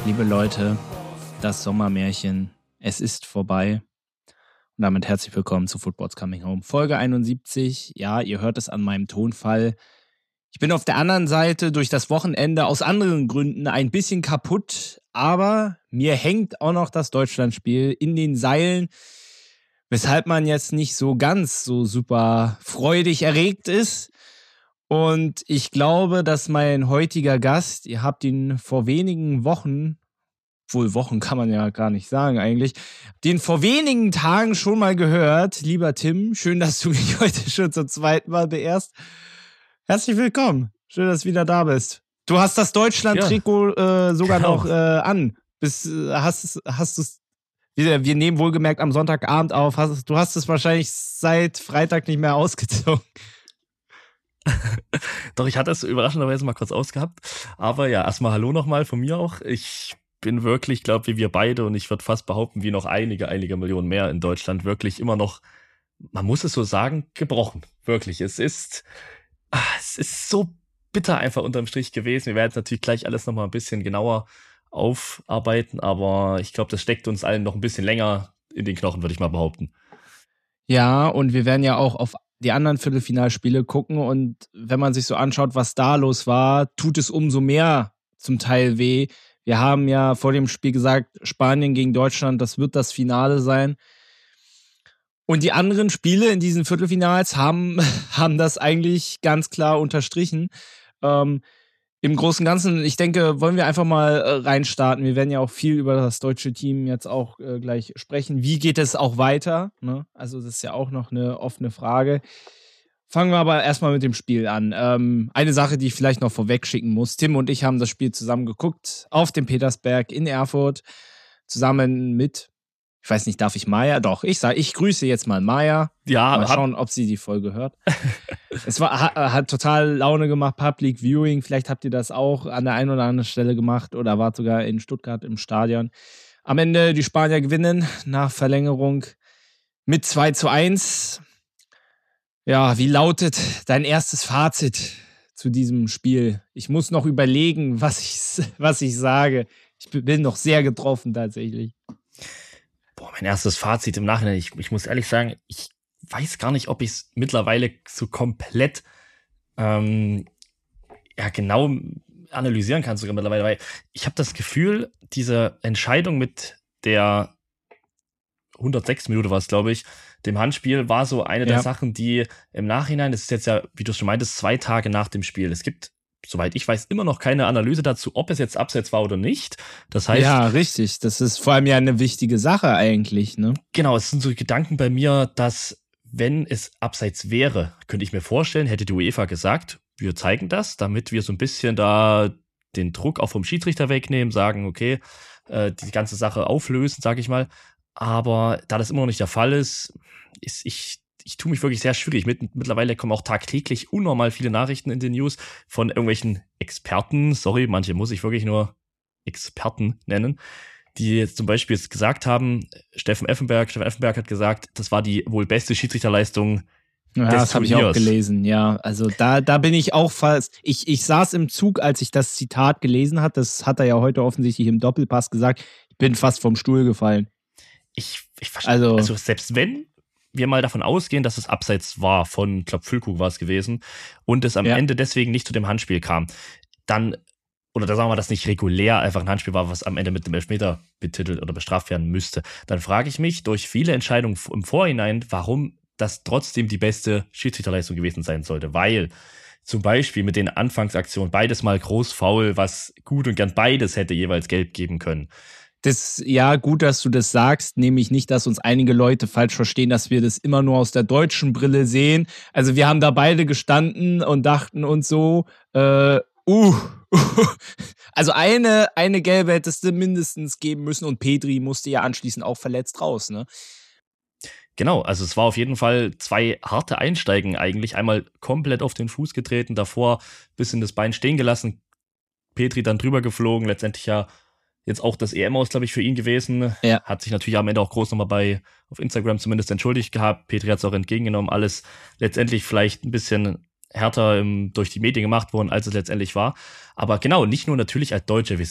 Liebe Leute, das Sommermärchen, es ist vorbei. Und damit herzlich willkommen zu Football's Coming Home. Folge 71, ja, ihr hört es an meinem Tonfall. Ich bin auf der anderen Seite durch das Wochenende aus anderen Gründen ein bisschen kaputt, aber mir hängt auch noch das Deutschlandspiel in den Seilen, weshalb man jetzt nicht so ganz so super freudig erregt ist. Und ich glaube, dass mein heutiger Gast, ihr habt ihn vor wenigen Wochen, wohl Wochen kann man ja gar nicht sagen eigentlich, den vor wenigen Tagen schon mal gehört. Lieber Tim, schön, dass du mich heute schon zum zweiten Mal beehrst. Herzlich willkommen. Schön, dass du wieder da bist. Du hast das Deutschland-Trikot sogar genau. noch an. Hast du es? Wir nehmen wohlgemerkt am Sonntagabend auf. Du hast es wahrscheinlich seit Freitag nicht mehr ausgezogen. Doch, ich hatte es überraschenderweise mal kurz ausgehabt. Aber ja, erstmal Hallo nochmal von mir auch. Ich bin wirklich, glaube wie wir beide, und ich würde fast behaupten, wie noch einige Millionen mehr in Deutschland, wirklich immer noch, man muss es so sagen, gebrochen. Wirklich. Es ist so bitter einfach unterm Strich gewesen. Wir werden jetzt natürlich gleich alles nochmal ein bisschen genauer aufarbeiten, aber ich glaube, das steckt uns allen noch ein bisschen länger in den Knochen, würde ich mal behaupten. Ja, und wir werden ja auch auf die anderen Viertelfinalspiele gucken, und wenn man sich so anschaut, was da los war, tut es umso mehr zum Teil weh. Wir haben ja vor dem Spiel gesagt, Spanien gegen Deutschland, das wird das Finale sein. Und die anderen Spiele in diesen Viertelfinals haben das eigentlich ganz klar unterstrichen. Im Großen und Ganzen, ich denke, wollen wir einfach mal reinstarten. Wir werden ja auch viel über das deutsche Team jetzt auch gleich sprechen. Wie geht es auch weiter? Ne? Also das ist ja auch noch eine offene Frage. Fangen wir aber erstmal mit dem Spiel an. Eine Sache, die ich vielleicht noch vorweg schicken muss. Tim und ich haben das Spiel zusammen geguckt auf dem Petersberg in Erfurt. Zusammen mit, ich weiß nicht, darf ich Maya? Doch, ich grüße jetzt mal Maya. Ja, mal schauen, ob sie die Folge hört. Es hat total Laune gemacht, Public Viewing. Vielleicht habt ihr das auch an der einen oder anderen Stelle gemacht oder wart sogar in Stuttgart im Stadion. Am Ende die Spanier gewinnen nach Verlängerung mit 2:1. Ja, wie lautet dein erstes Fazit zu diesem Spiel? Ich muss noch überlegen, was ich sage. Ich bin noch sehr getroffen tatsächlich. Boah, mein erstes Fazit im Nachhinein. Ich muss ehrlich sagen, ich weiß gar nicht, ob ich es mittlerweile so komplett genau analysieren kann sogar mittlerweile, weil ich habe das Gefühl, diese Entscheidung mit der 106. Minute war es, glaube ich, dem Handspiel war so eine der Sachen, die im Nachhinein, das ist jetzt ja, wie du schon meintest, 2 Tage nach dem Spiel. Es gibt, soweit ich weiß, immer noch keine Analyse dazu, ob es jetzt abseits war oder nicht. Das heißt, ja, richtig. Das ist vor allem ja eine wichtige Sache eigentlich, ne? Genau, es sind so Gedanken bei mir, dass wenn es abseits wäre, könnte ich mir vorstellen, hätte die UEFA gesagt, wir zeigen das, damit wir so ein bisschen da den Druck auch vom Schiedsrichter wegnehmen, sagen, okay, die ganze Sache auflösen, sage ich mal. Aber da das immer noch nicht der Fall ist, ich tue mich wirklich sehr schwierig. Mittlerweile kommen auch tagtäglich unnormal viele Nachrichten in den News von irgendwelchen Experten. Sorry, manche muss ich wirklich nur Experten nennen, die jetzt zum Beispiel jetzt gesagt haben, Steffen Effenberg hat gesagt, das war die wohl beste Schiedsrichterleistung des das habe ich auch Turniers. gelesen, ja. Also da bin ich auch fast, ich saß im Zug, als ich das Zitat gelesen habe, das hat er ja heute offensichtlich im Doppelpass gesagt, ich bin fast vom Stuhl gefallen. Ich verstehe, also selbst wenn wir mal davon ausgehen, dass es abseits war von, ich glaube, Füllkrug war es gewesen, und es am Ende deswegen nicht zu dem Handspiel kam, dann, oder da sagen wir, dass nicht regulär einfach ein Handspiel war, was am Ende mit einem Elfmeter betitelt oder bestraft werden müsste, dann frage ich mich durch viele Entscheidungen im Vorhinein, warum das trotzdem die beste Schiedsrichterleistung gewesen sein sollte, weil zum Beispiel mit den Anfangsaktionen beides mal Großfoul, was gut und gern beides hätte jeweils gelb geben können. Das, ja, gut, dass du das sagst, nämlich nicht, dass uns einige Leute falsch verstehen, dass wir das immer nur aus der deutschen Brille sehen. Also wir haben da beide gestanden und dachten uns so, also eine gelbe hättest du mindestens geben müssen, und Pedri musste ja anschließend auch verletzt raus, ne? Genau, also es war auf jeden Fall 2 harte Einsteigen eigentlich. Einmal komplett auf den Fuß getreten, davor bisschen das Bein stehen gelassen, Pedri dann drüber geflogen, letztendlich ja jetzt auch das EM-Aus, glaube ich, für ihn gewesen. Ja. Hat sich natürlich am Ende auch groß nochmal auf Instagram zumindest entschuldigt gehabt. Pedri hat es auch entgegengenommen. Alles letztendlich vielleicht ein bisschen härter durch die Medien gemacht worden, als es letztendlich war. Aber genau, nicht nur natürlich als Deutsche. Wir sind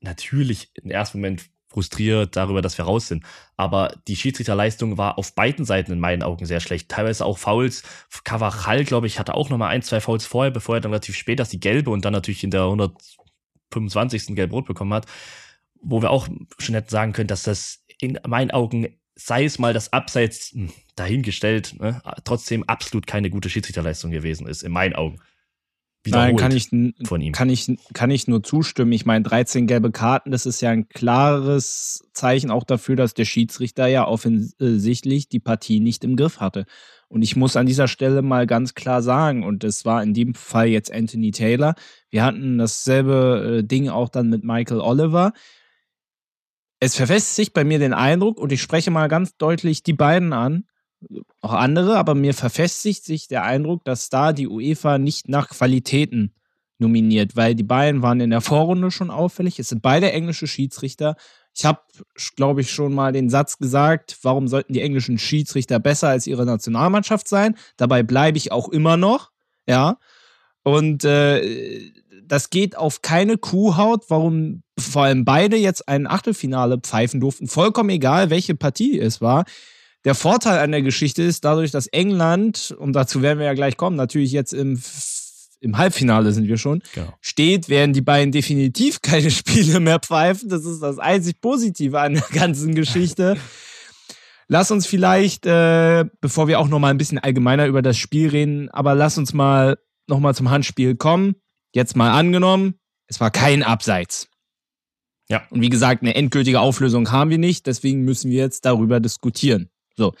natürlich im ersten Moment frustriert darüber, dass wir raus sind. Aber die Schiedsrichterleistung war auf beiden Seiten in meinen Augen sehr schlecht. Teilweise auch Fouls. Carvajal, glaube ich, hatte auch nochmal 1-2 Fouls vorher, bevor er dann relativ spät das die gelbe und dann natürlich in der 125. gelb-rot bekommen hat. Wo wir auch schon hätten sagen können, dass das in meinen Augen, sei es mal das Abseits dahingestellt, ne, trotzdem absolut keine gute Schiedsrichterleistung gewesen ist, in meinen Augen. Nein, kann ich nur zustimmen. Ich meine, 13 gelbe Karten, das ist ja ein klares Zeichen auch dafür, dass der Schiedsrichter ja offensichtlich die Partie nicht im Griff hatte. Und ich muss an dieser Stelle mal ganz klar sagen, und das war in dem Fall jetzt Anthony Taylor, wir hatten dasselbe Ding auch dann mit Michael Oliver. Es verfestigt bei mir den Eindruck, und ich spreche mal ganz deutlich die beiden an, auch andere, aber mir verfestigt sich der Eindruck, dass da die UEFA nicht nach Qualitäten nominiert, weil die beiden waren in der Vorrunde schon auffällig. Es sind beide englische Schiedsrichter. Ich habe, glaube ich, schon mal den Satz gesagt, warum sollten die englischen Schiedsrichter besser als ihre Nationalmannschaft sein? Dabei bleibe ich auch immer noch, ja. Und das geht auf keine Kuhhaut, warum vor allem beide jetzt ein Achtelfinale pfeifen durften. Vollkommen egal, welche Partie es war. Der Vorteil an der Geschichte ist, dadurch, dass England, und dazu werden wir ja gleich kommen, natürlich jetzt im Halbfinale sind wir schon, genau, steht, werden die beiden definitiv keine Spiele mehr pfeifen. Das ist das einzig Positive an der ganzen Geschichte. Lass uns vielleicht, bevor wir auch noch mal ein bisschen allgemeiner über das Spiel reden, aber lass uns mal noch mal zum Handspiel kommen. Jetzt mal angenommen, es war kein Abseits. Ja. Und wie gesagt, eine endgültige Auflösung haben wir nicht, deswegen müssen wir jetzt darüber diskutieren. So.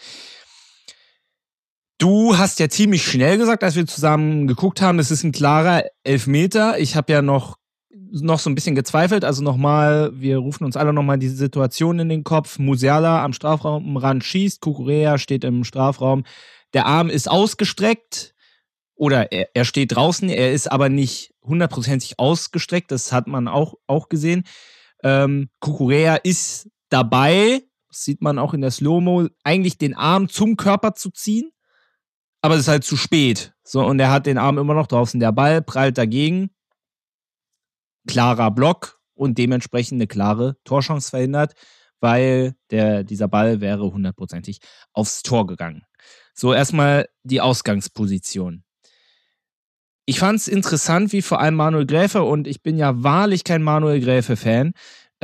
Du hast ja ziemlich schnell gesagt, als wir zusammen geguckt haben, das ist ein klarer Elfmeter. Ich habe ja noch so ein bisschen gezweifelt. Also nochmal, wir rufen uns alle nochmal diese Situation in den Kopf. Musiala am Strafraumrand schießt, Cucurella steht im Strafraum. Der Arm ist ausgestreckt oder er steht draußen, er ist aber nicht 100% ausgestreckt. Das hat man auch gesehen. Cucurella ist dabei, das sieht man auch in der Slow-Mo, eigentlich den Arm zum Körper zu ziehen, aber es ist halt zu spät. So, und er hat den Arm immer noch draußen. Der Ball prallt dagegen. Klarer Block und dementsprechend eine klare Torchance verhindert, weil dieser Ball wäre 100%ig aufs Tor gegangen. So, erstmal die Ausgangsposition. Ich fand es interessant, wie vor allem Manuel Gräfe, und ich bin ja wahrlich kein Manuel Gräfe-Fan,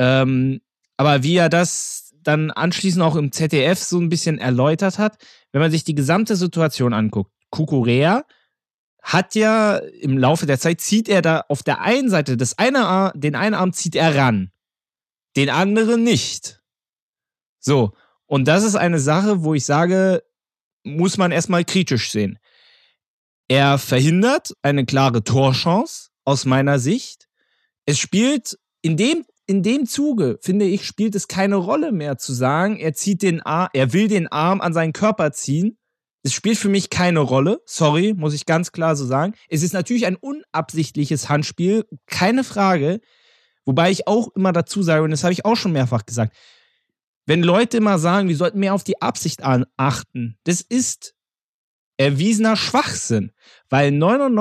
aber wie er das dann anschließend auch im ZDF so ein bisschen erläutert hat, wenn man sich die gesamte Situation anguckt. Cucurella hat ja im Laufe der Zeit, zieht er da auf der einen Seite den einen Arm zieht er ran, den anderen nicht. So, und das ist eine Sache, wo ich sage, muss man erstmal kritisch sehen. Er verhindert eine klare Torchance aus meiner Sicht. Es spielt in dem Zuge, finde ich, spielt es keine Rolle mehr zu sagen, er will den Arm an seinen Körper ziehen. Es spielt für mich keine Rolle. Sorry, muss ich ganz klar so sagen. Es ist natürlich ein unabsichtliches Handspiel, keine Frage. Wobei ich auch immer dazu sage, und das habe ich auch schon mehrfach gesagt, wenn Leute immer sagen, wir sollten mehr auf die Absicht achten, das ist erwiesener Schwachsinn, weil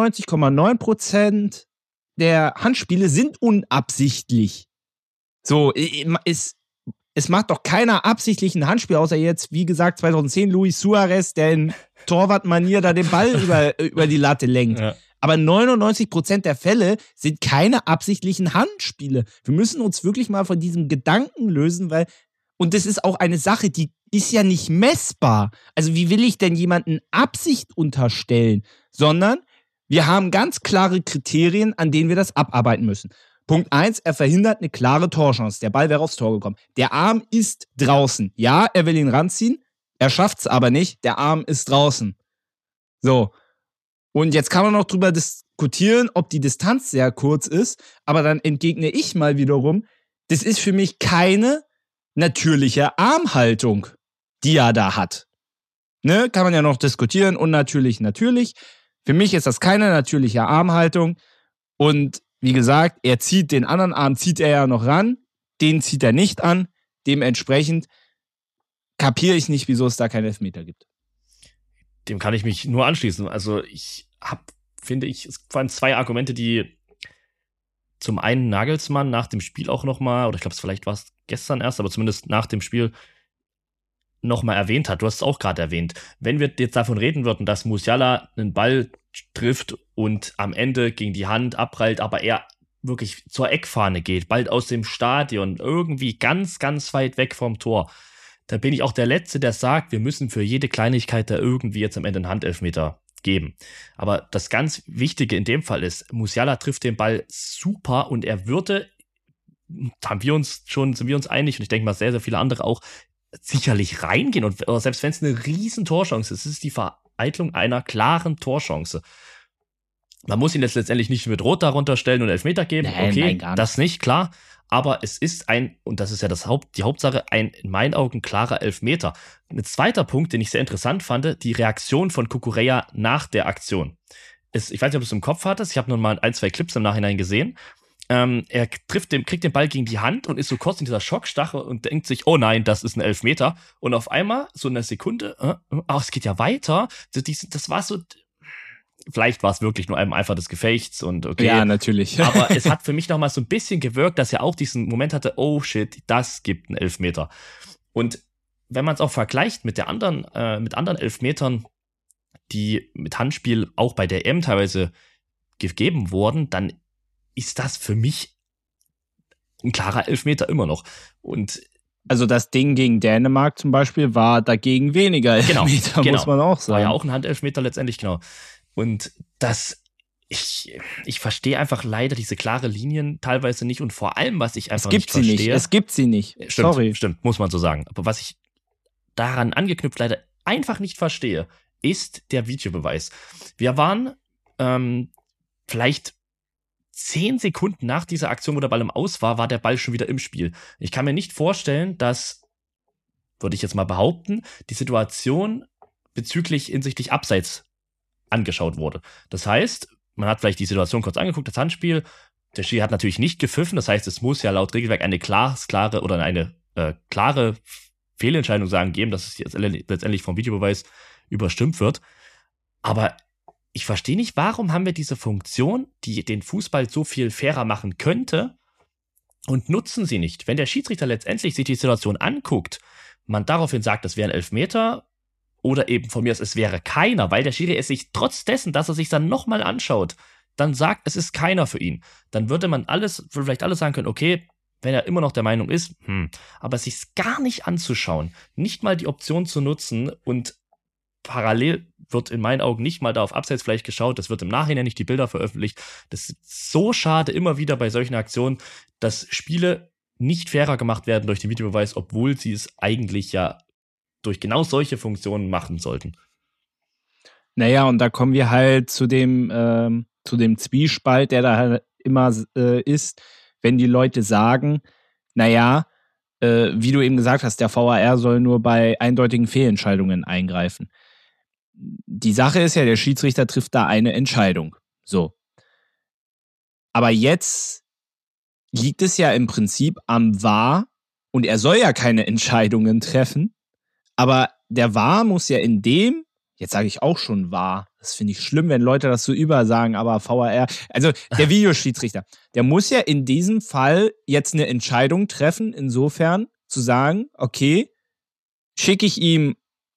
99,9% der Handspiele sind unabsichtlich. So, es macht doch keiner absichtlich ein Handspiel, außer jetzt, wie gesagt, 2010 Luis Suarez, der in Torwartmanier da den Ball über die Latte lenkt. Ja. Aber 99% der Fälle sind keine absichtlichen Handspiele. Wir müssen uns wirklich mal von diesem Gedanken lösen, und das ist auch eine Sache, die ist ja nicht messbar. Also wie will ich denn jemanden Absicht unterstellen? Sondern wir haben ganz klare Kriterien, an denen wir das abarbeiten müssen. Punkt 1, er verhindert eine klare Torchance. Der Ball wäre aufs Tor gekommen. Der Arm ist draußen. Ja, er will ihn ranziehen, er schafft es aber nicht. Der Arm ist draußen. So. Und jetzt kann man noch drüber diskutieren, ob die Distanz sehr kurz ist, aber dann entgegne ich mal wiederum, das ist für mich keine natürliche Armhaltung, die er da hat. Ne? Kann man ja noch diskutieren, unnatürlich, natürlich. Für mich ist das keine natürliche Armhaltung und wie gesagt, er zieht den anderen Arm, zieht er ja noch ran, den zieht er nicht an. Dementsprechend kapiere ich nicht, wieso es da keinen Elfmeter gibt. Dem kann ich mich nur anschließen. Also finde ich, es waren zwei Argumente, die zum einen Nagelsmann nach dem Spiel auch nochmal, oder ich glaube, vielleicht war es gestern erst, aber zumindest nach dem Spiel nochmal erwähnt hat. Du hast es auch gerade erwähnt. Wenn wir jetzt davon reden würden, dass Musiala einen Ball trifft und am Ende gegen die Hand abprallt, aber er wirklich zur Eckfahne geht, bald aus dem Stadion, irgendwie ganz, ganz weit weg vom Tor, da bin ich auch der Letzte, der sagt, wir müssen für jede Kleinigkeit da irgendwie jetzt am Ende einen Handelfmeter geben. Aber das ganz Wichtige in dem Fall ist, Musiala trifft den Ball super und er würde, sind wir uns einig und ich denke mal sehr, sehr viele andere auch, sicherlich reingehen. Und selbst wenn es eine riesen Torchance ist, es ist die Vereitlung einer klaren Torchance. Man muss ihn jetzt letztendlich nicht mit Rot darunter stellen und Elfmeter geben. Nein, okay, nein, gar nicht. Das nicht, klar. Aber es ist und das ist ja die Hauptsache, ein in meinen Augen klarer Elfmeter. Ein zweiter Punkt, den ich sehr interessant fand, die Reaktion von Cucurella nach der Aktion. Ich weiß nicht, ob du es im Kopf hattest, ich habe nur mal 1-2 Clips im Nachhinein gesehen. Er kriegt den Ball gegen die Hand und ist so kurz in dieser Schockstache und denkt sich, oh nein, das ist ein Elfmeter. Und auf einmal, so in einer Sekunde, es geht ja weiter. Das war so, vielleicht war es wirklich nur einfach des Gefechts und okay. Ja, natürlich. Aber es hat für mich nochmal so ein bisschen gewirkt, dass er auch diesen Moment hatte, oh shit, das gibt einen Elfmeter. Und wenn man es auch vergleicht mit anderen Elfmetern, die mit Handspiel auch bei der EM teilweise gegeben wurden, dann ist das für mich ein klarer Elfmeter immer noch. Und also das Ding gegen Dänemark zum Beispiel war dagegen weniger Elfmeter, muss man auch sagen. War ja auch ein Handelfmeter letztendlich, genau. Und ich verstehe einfach leider diese klare Linien teilweise nicht und vor allem, was ich einfach nicht verstehe. Es gibt sie nicht. Stimmt, muss man so sagen. Aber was ich daran angeknüpft leider einfach nicht verstehe, ist der Videobeweis. Wir waren vielleicht 10 Sekunden nach dieser Aktion, wo der Ball im Aus war der Ball schon wieder im Spiel. Ich kann mir nicht vorstellen, dass, würde ich jetzt mal behaupten, die Situation hinsichtlich Abseits angeschaut wurde. Das heißt, man hat vielleicht die Situation kurz angeguckt, das Handspiel, der Schiri hat natürlich nicht gepfiffen, das heißt, es muss ja laut Regelwerk eine klare Fehlentscheidung geben, dass es jetzt letztendlich vom Videobeweis überstimmt wird. Aber ich verstehe nicht, warum haben wir diese Funktion, die den Fußball so viel fairer machen könnte, und nutzen sie nicht. Wenn der Schiedsrichter letztendlich sich die Situation anguckt, man daraufhin sagt, das wäre ein Elfmeter oder eben von mir aus, es wäre keiner, weil der Schiri es sich trotz dessen, dass er sich dann nochmal anschaut, dann sagt, es ist keiner für ihn. Dann würde vielleicht alles sagen können, okay, wenn er immer noch der Meinung ist, aber es sich gar nicht anzuschauen, nicht mal die Option zu nutzen und parallel wird in meinen Augen nicht mal da auf Abseits vielleicht geschaut, das wird im Nachhinein nicht die Bilder veröffentlicht. Das ist so schade immer wieder bei solchen Aktionen, dass Spiele nicht fairer gemacht werden durch den Videobeweis, obwohl sie es eigentlich ja durch genau solche Funktionen machen sollten. Naja, und da kommen wir halt zu dem Zwiespalt, der da halt immer ist, wenn die Leute sagen, naja, wie du eben gesagt hast, der VAR soll nur bei eindeutigen Fehlentscheidungen eingreifen. Die Sache ist ja, der Schiedsrichter trifft da eine Entscheidung. So. Aber jetzt liegt es ja im Prinzip am VAR und er soll ja keine Entscheidungen treffen, aber der VAR muss ja jetzt sage ich auch schon VAR, das finde ich schlimm, wenn Leute das so übersagen, aber VAR, also der Videoschiedsrichter, der muss ja in diesem Fall jetzt eine Entscheidung treffen, insofern zu sagen, okay, schicke ich ihn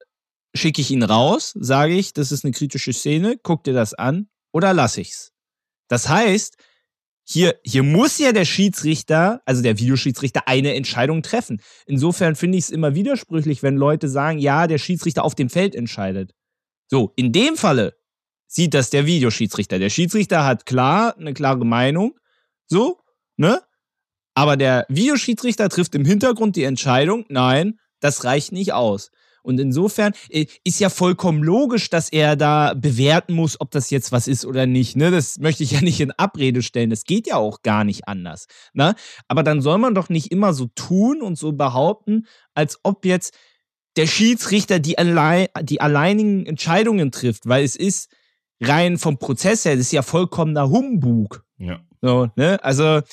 raus, sage ich, das ist eine kritische Szene, guck dir das an oder lasse ich's. Das heißt, hier muss ja der Schiedsrichter, also der Videoschiedsrichter, eine Entscheidung treffen. Insofern finde ich es immer widersprüchlich, wenn Leute sagen, ja, der Schiedsrichter auf dem Feld entscheidet. So, in dem Falle sieht das der Videoschiedsrichter. Der Schiedsrichter hat eine klare Meinung, so, ne? Aber der Videoschiedsrichter trifft im Hintergrund die Entscheidung, nein, das reicht nicht aus. Und insofern ist ja vollkommen logisch, dass er da bewerten muss, ob das jetzt was ist oder nicht. Ne? Das möchte ich ja nicht in Abrede stellen. Das geht ja auch gar nicht anders. Ne? Aber dann soll man doch nicht immer so tun und so behaupten, als ob jetzt der Schiedsrichter die alleinigen Entscheidungen trifft. Weil es ist rein vom Prozess her, das ist ja vollkommener Humbug. Ja. So, ne? Also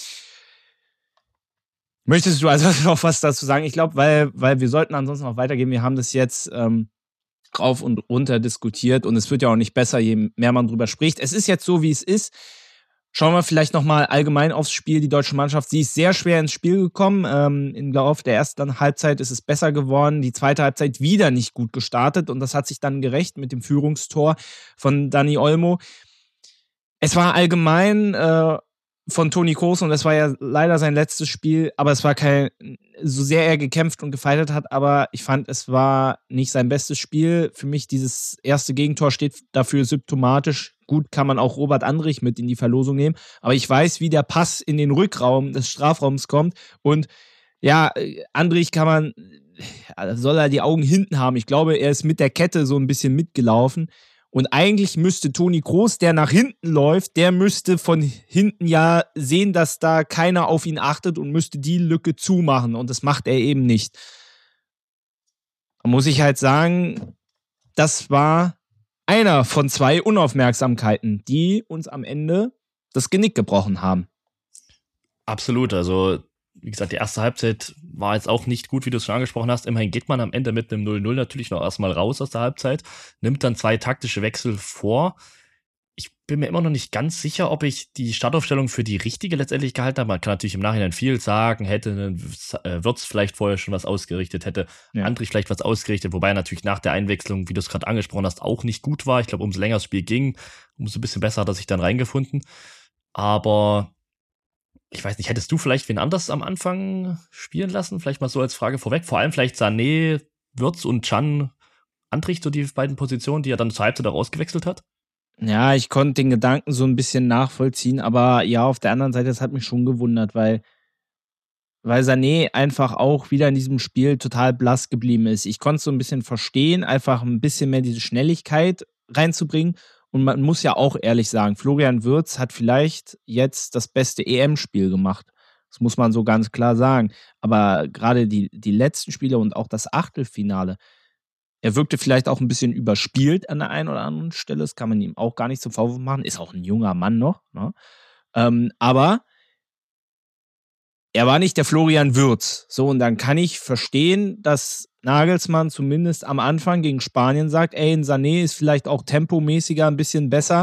möchtest du also noch was dazu sagen? Ich glaube, weil wir sollten ansonsten noch weitergehen. Wir haben das jetzt rauf und runter diskutiert und es wird ja auch nicht besser, je mehr man drüber spricht. Es ist jetzt so, wie es ist. Schauen wir vielleicht nochmal allgemein aufs Spiel. Die deutsche Mannschaft, sie ist sehr schwer ins Spiel gekommen. Im Laufe der ersten Halbzeit ist es besser geworden. Die zweite Halbzeit wieder nicht gut gestartet und das hat sich dann gerecht mit dem Führungstor von Dani Olmo. Es war allgemein von Toni Kroos und das war ja leider sein letztes Spiel, aber es war so sehr er gekämpft und gefeitet hat, aber ich fand, es war nicht sein bestes Spiel. Für mich dieses erste Gegentor steht dafür symptomatisch. Gut, kann man auch Robert Andrich mit in die Verlosung nehmen, aber ich weiß, wie der Pass in den Rückraum des Strafraums kommt und ja, Andrich soll er die Augen hinten haben. Ich glaube, er ist mit der Kette so ein bisschen mitgelaufen. Und eigentlich müsste Toni Kroos, der nach hinten läuft, der müsste von hinten ja sehen, dass da keiner auf ihn achtet und müsste die Lücke zumachen. Und das macht er eben nicht. Da muss ich halt sagen, das war einer von 2 Unaufmerksamkeiten, die uns am Ende das Genick gebrochen haben. Absolut, also wie gesagt, die erste Halbzeit war jetzt auch nicht gut, wie du es schon angesprochen hast. Immerhin geht man am Ende mit einem 0-0 natürlich noch erstmal raus aus der Halbzeit, nimmt dann 2 taktische Wechsel vor. Ich bin mir immer noch nicht ganz sicher, ob ich die Startaufstellung für die richtige letztendlich gehalten habe. Man kann natürlich im Nachhinein viel sagen, hätte Wirtz vielleicht vorher schon was ausgerichtet, hätte Andrich vielleicht was ausgerichtet, wobei natürlich nach der Einwechslung, wie du es gerade angesprochen hast, auch nicht gut war. Ich glaube, umso länger das Spiel ging, umso ein bisschen besser hat er sich dann reingefunden. Aber ich weiß nicht, hättest du vielleicht wen anders am Anfang spielen lassen? Vielleicht mal so als Frage vorweg. Vor allem vielleicht Sané, Wirtz und Can Andrich, so die beiden Positionen, die er dann zur Halbzeit auch ausgewechselt hat? Ja, ich konnte den Gedanken so ein bisschen nachvollziehen, aber ja, auf der anderen Seite, das hat mich schon gewundert, weil Sané einfach auch wieder in diesem Spiel total blass geblieben ist. Ich konnte es so ein bisschen verstehen, einfach ein bisschen mehr diese Schnelligkeit reinzubringen. Und man muss ja auch ehrlich sagen, Florian Wirtz hat vielleicht jetzt das beste EM-Spiel gemacht. Das muss man so ganz klar sagen. Aber gerade die letzten Spiele und auch das Achtelfinale, er wirkte vielleicht auch ein bisschen überspielt an der einen oder anderen Stelle. Das kann man ihm auch gar nicht zum Vorwurf machen. Ist auch ein junger Mann noch. Ne? Aber er war nicht der Florian Wirtz. So, und dann kann ich verstehen, dass Nagelsmann zumindest am Anfang gegen Spanien sagt, ey, ein Sané ist vielleicht auch tempomäßiger ein bisschen besser.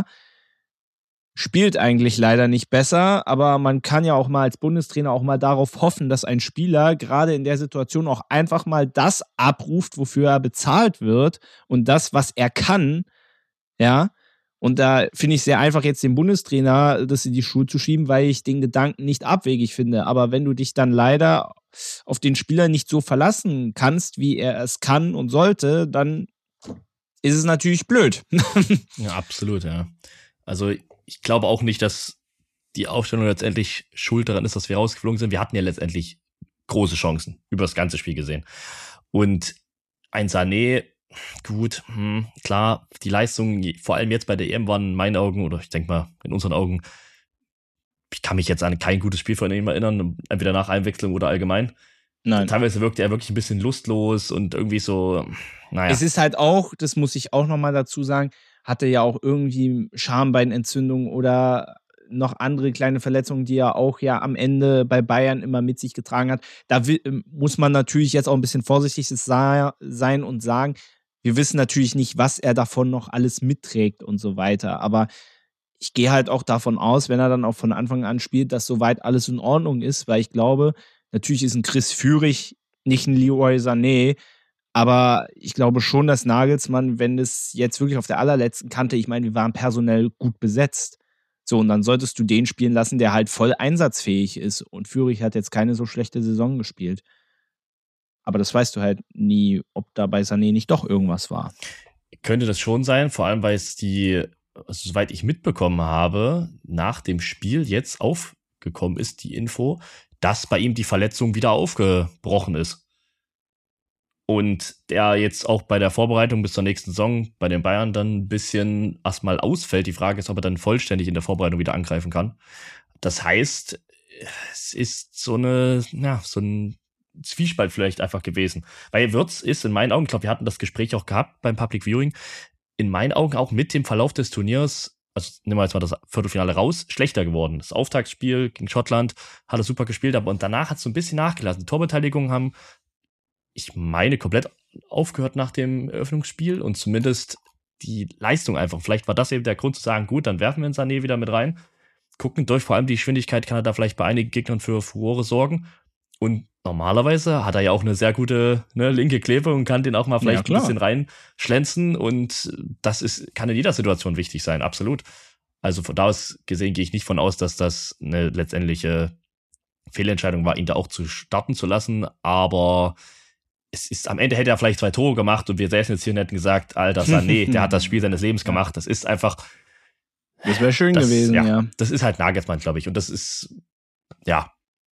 Spielt eigentlich leider nicht besser, aber man kann ja auch mal als Bundestrainer auch mal darauf hoffen, dass ein Spieler gerade in der Situation auch einfach mal das abruft, wofür er bezahlt wird und das, was er kann, ja. Und da finde ich es sehr einfach, jetzt dem Bundestrainer das in die Schuhe zu schieben, weil ich den Gedanken nicht abwegig finde. Aber wenn du dich dann leider auf den Spieler nicht so verlassen kannst, wie er es kann und sollte, dann ist es natürlich blöd. Ja, absolut, ja. Also ich glaube auch nicht, dass die Aufstellung letztendlich schuld daran ist, dass wir rausgeflogen sind. Wir hatten ja letztendlich große Chancen über das ganze Spiel gesehen. Und ein Sané, gut, klar, die Leistungen, vor allem jetzt bei der EM, waren in meinen Augen, oder ich denke mal in unseren Augen, ich kann mich jetzt an kein gutes Spiel von ihm erinnern, entweder nach Einwechslung oder allgemein. Nein. Teilweise wirkte er wirklich ein bisschen lustlos und irgendwie so, naja. Es ist halt auch, das muss ich auch nochmal dazu sagen, hatte ja auch irgendwie Schambeinentzündung oder noch andere kleine Verletzungen, die er auch ja am Ende bei Bayern immer mit sich getragen hat. Da muss man natürlich jetzt auch ein bisschen vorsichtig sein und sagen, wir wissen natürlich nicht, was er davon noch alles mitträgt und so weiter. Aber ich gehe halt auch davon aus, wenn er dann auch von Anfang an spielt, dass soweit alles in Ordnung ist, weil ich glaube, natürlich ist ein Chris Führig nicht ein Leroy Sané, aber ich glaube schon, dass Nagelsmann, wenn es jetzt wirklich auf der allerletzten Kante, ich meine, wir waren personell gut besetzt. So, und dann solltest du den spielen lassen, der halt voll einsatzfähig ist. Und Führig hat jetzt keine so schlechte Saison gespielt. Aber das weißt du halt nie, ob da bei Sané nicht doch irgendwas war. Könnte das schon sein, vor allem, weil es also, soweit ich mitbekommen habe, nach dem Spiel jetzt aufgekommen ist, die Info, dass bei ihm die Verletzung wieder aufgebrochen ist. Und der jetzt auch bei der Vorbereitung bis zur nächsten Saison bei den Bayern dann ein bisschen erstmal ausfällt. Die Frage ist, ob er dann vollständig in der Vorbereitung wieder angreifen kann. Das heißt, es ist so ein Zwiespalt vielleicht einfach gewesen. Weil Wirtz ist in meinen Augen, ich glaube, wir hatten das Gespräch auch gehabt beim Public Viewing, in meinen Augen auch mit dem Verlauf des Turniers, also nehmen wir jetzt mal das Viertelfinale raus, schlechter geworden. Das Auftaktspiel gegen Schottland hat er super gespielt, aber und danach hat es so ein bisschen nachgelassen. Die Torbeteiligungen haben, ich meine, komplett aufgehört nach dem Eröffnungsspiel und zumindest die Leistung einfach. Vielleicht war das eben der Grund zu sagen, gut, dann werfen wir einen Sané wieder mit rein. gucken. Durch vor allem die Geschwindigkeit kann er da vielleicht bei einigen Gegnern für Furore sorgen. Und normalerweise hat er ja auch eine sehr gute linke Klebe und kann den auch mal vielleicht ein bisschen reinschlänzen. Und kann in jeder Situation wichtig sein, absolut. Also von da aus gesehen gehe ich nicht von aus, dass das eine letztendliche Fehlentscheidung war, ihn da auch zu starten zu lassen. Aber am Ende hätte er vielleicht 2 Tore gemacht und wir säßen jetzt hier und hätten gesagt, Alter, Sané, der hat das Spiel seines Lebens gemacht. Das ist einfach. Das wäre schön gewesen, ja. Das ist halt Nagelsmann, glaube ich. Und das ist, ja.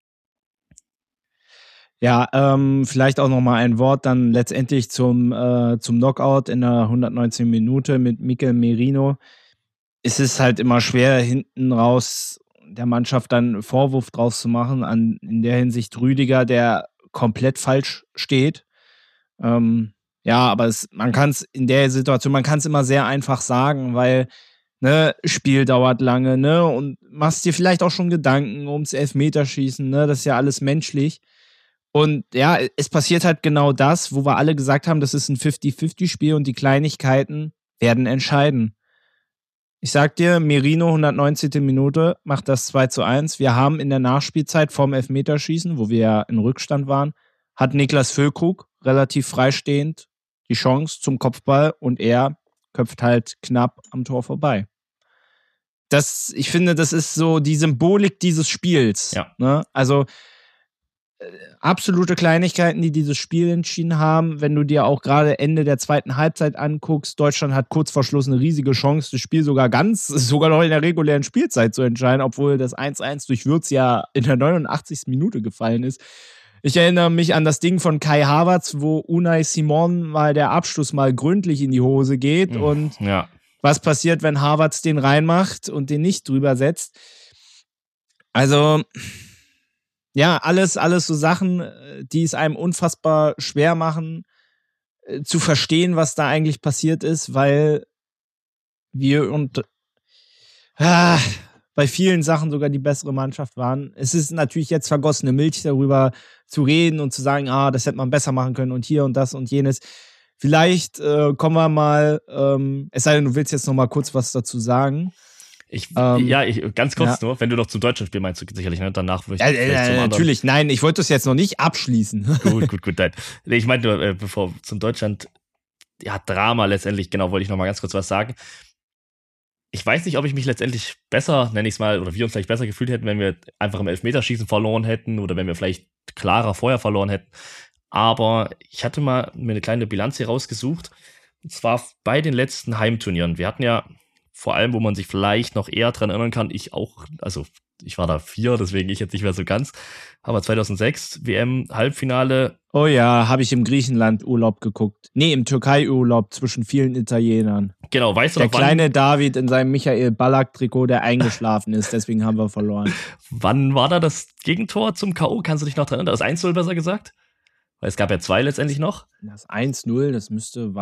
Ja, vielleicht auch nochmal ein Wort dann letztendlich zum Knockout in der 119. Minute mit Mikel Merino. Es ist halt immer schwer, hinten raus der Mannschaft dann einen Vorwurf draus zu machen. In der Hinsicht Rüdiger, der komplett falsch steht. Ja, aber man kann es in der Situation, man kann es immer sehr einfach sagen, weil Spiel dauert lange, und machst dir vielleicht auch schon Gedanken ums Elfmeterschießen, das ist ja alles menschlich. Und ja, es passiert halt genau das, wo wir alle gesagt haben, das ist ein 50-50-Spiel und die Kleinigkeiten werden entscheiden. Ich sag dir, Merino, 119. Minute, macht das 2:1. Wir haben in der Nachspielzeit vorm Elfmeterschießen, wo wir ja in Rückstand waren, hat Niklas Füllkrug relativ freistehend die Chance zum Kopfball und er köpft halt knapp am Tor vorbei. Ich finde, das ist so die Symbolik dieses Spiels. Ja. Ne? Also absolute Kleinigkeiten, die dieses Spiel entschieden haben. Wenn du dir auch gerade Ende der zweiten Halbzeit anguckst, Deutschland hat kurz vor Schluss eine riesige Chance, das Spiel sogar noch in der regulären Spielzeit zu entscheiden, obwohl das 1:1 durch Würz ja in der 89. Minute gefallen ist. Ich erinnere mich an das Ding von Kai Havertz, wo Unai Simon mal der Abschluss mal gründlich in die Hose geht und was passiert, wenn Havertz den reinmacht und den nicht drüber setzt. Also ja, alles so Sachen, die es einem unfassbar schwer machen, zu verstehen, was da eigentlich passiert ist, weil wir bei vielen Sachen sogar die bessere Mannschaft waren. Es ist natürlich jetzt vergossene Milch, darüber zu reden und zu sagen, das hätte man besser machen können und hier und das und jenes. Vielleicht kommen wir mal, es sei denn, du willst jetzt noch mal kurz was dazu sagen. Ganz kurz nur, wenn du noch zum deutschen Spiel meinst, sicherlich, ne? Danach würde ich vielleicht zum anderen. Natürlich, nein, ich wollte das jetzt noch nicht abschließen. Gut, nein. Ich meinte nur, bevor zum Deutschland, Drama letztendlich, genau, wollte ich noch mal ganz kurz was sagen. Ich weiß nicht, ob ich mich letztendlich besser, nenne ich es mal, oder wir uns vielleicht besser gefühlt hätten, wenn wir einfach im Elfmeterschießen verloren hätten oder wenn wir vielleicht klarer vorher verloren hätten. Aber ich hatte mal mir eine kleine Bilanz hier rausgesucht. Und zwar bei den letzten Heimturnieren. Wir hatten ja vor allem, wo man sich vielleicht noch eher dran erinnern kann, ich war da 4, deswegen ich jetzt nicht mehr so ganz, aber 2006 WM-Halbfinale. Oh ja, habe ich im Griechenland-Urlaub geguckt. Nee, im Türkei-Urlaub zwischen vielen Italienern. Genau, weißt du noch, der kleine David in seinem Michael Ballack-Trikot, der eingeschlafen ist, deswegen haben wir verloren. Wann war da das Gegentor zum K.O.? Kannst du dich noch dran erinnern? Das 1:0 besser gesagt? Weil es gab ja 2 letztendlich noch. Das 1:0,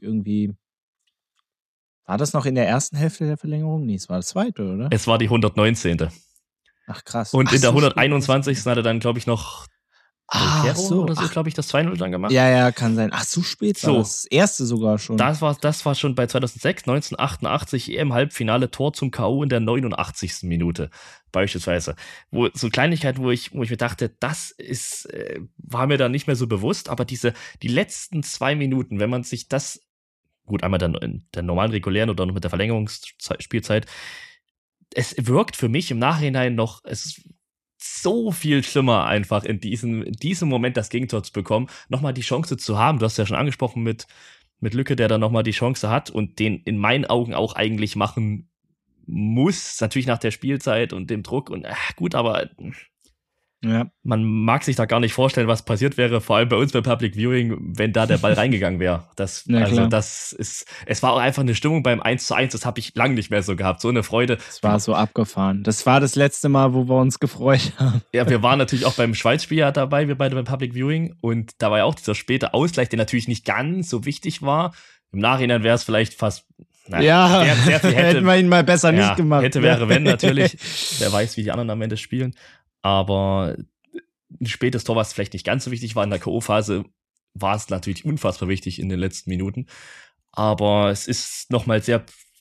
war das noch in der ersten Hälfte der Verlängerung? Nee, es war das zweite, oder? Es war die 119. Ach, krass. Und in der 121. hat er dann, glaube ich, noch oder so, glaube ich, das 2:0 dann gemacht. Ja, kann sein. Ach, so spät war das erste sogar schon. Das war schon bei 2006, 1988 EM-Halbfinale, Tor zum K.O. in der 89. Minute beispielsweise. Wo so Kleinigkeiten, wo ich mir dachte, war mir dann nicht mehr so bewusst, aber die letzten 2 Minuten, wenn man sich das, gut, einmal dann in der normalen regulären oder noch mit der Verlängerungsspielzeit, es wirkt für mich im Nachhinein noch, es ist so viel schlimmer einfach in diesem Moment das Gegentor zu bekommen, nochmal die Chance zu haben. Du hast ja schon angesprochen mit Lücke, der dann nochmal die Chance hat und den in meinen Augen auch eigentlich machen muss, natürlich nach der Spielzeit und dem Druck und gut, aber man mag sich da gar nicht vorstellen, was passiert wäre, vor allem bei uns bei Public Viewing, wenn da der Ball reingegangen wäre. Es war auch einfach eine Stimmung beim 1:1, das habe ich lange nicht mehr so gehabt, so eine Freude. Es war so abgefahren. Das war das letzte Mal, wo wir uns gefreut haben. Ja, wir waren natürlich auch beim Schweiz-Spiel ja dabei, wir beide beim Public Viewing und da war ja auch dieser späte Ausgleich, der natürlich nicht ganz so wichtig war. Im Nachhinein wäre es vielleicht fast sehr viel hätten wir ihn mal besser nicht gemacht. Wäre, wenn natürlich. Wer weiß, wie die anderen am Ende spielen. Aber ein spätes Tor, was vielleicht nicht ganz so wichtig war in der K.O.-Phase, war es natürlich unfassbar wichtig in den letzten Minuten. Aber es ist nochmal sehr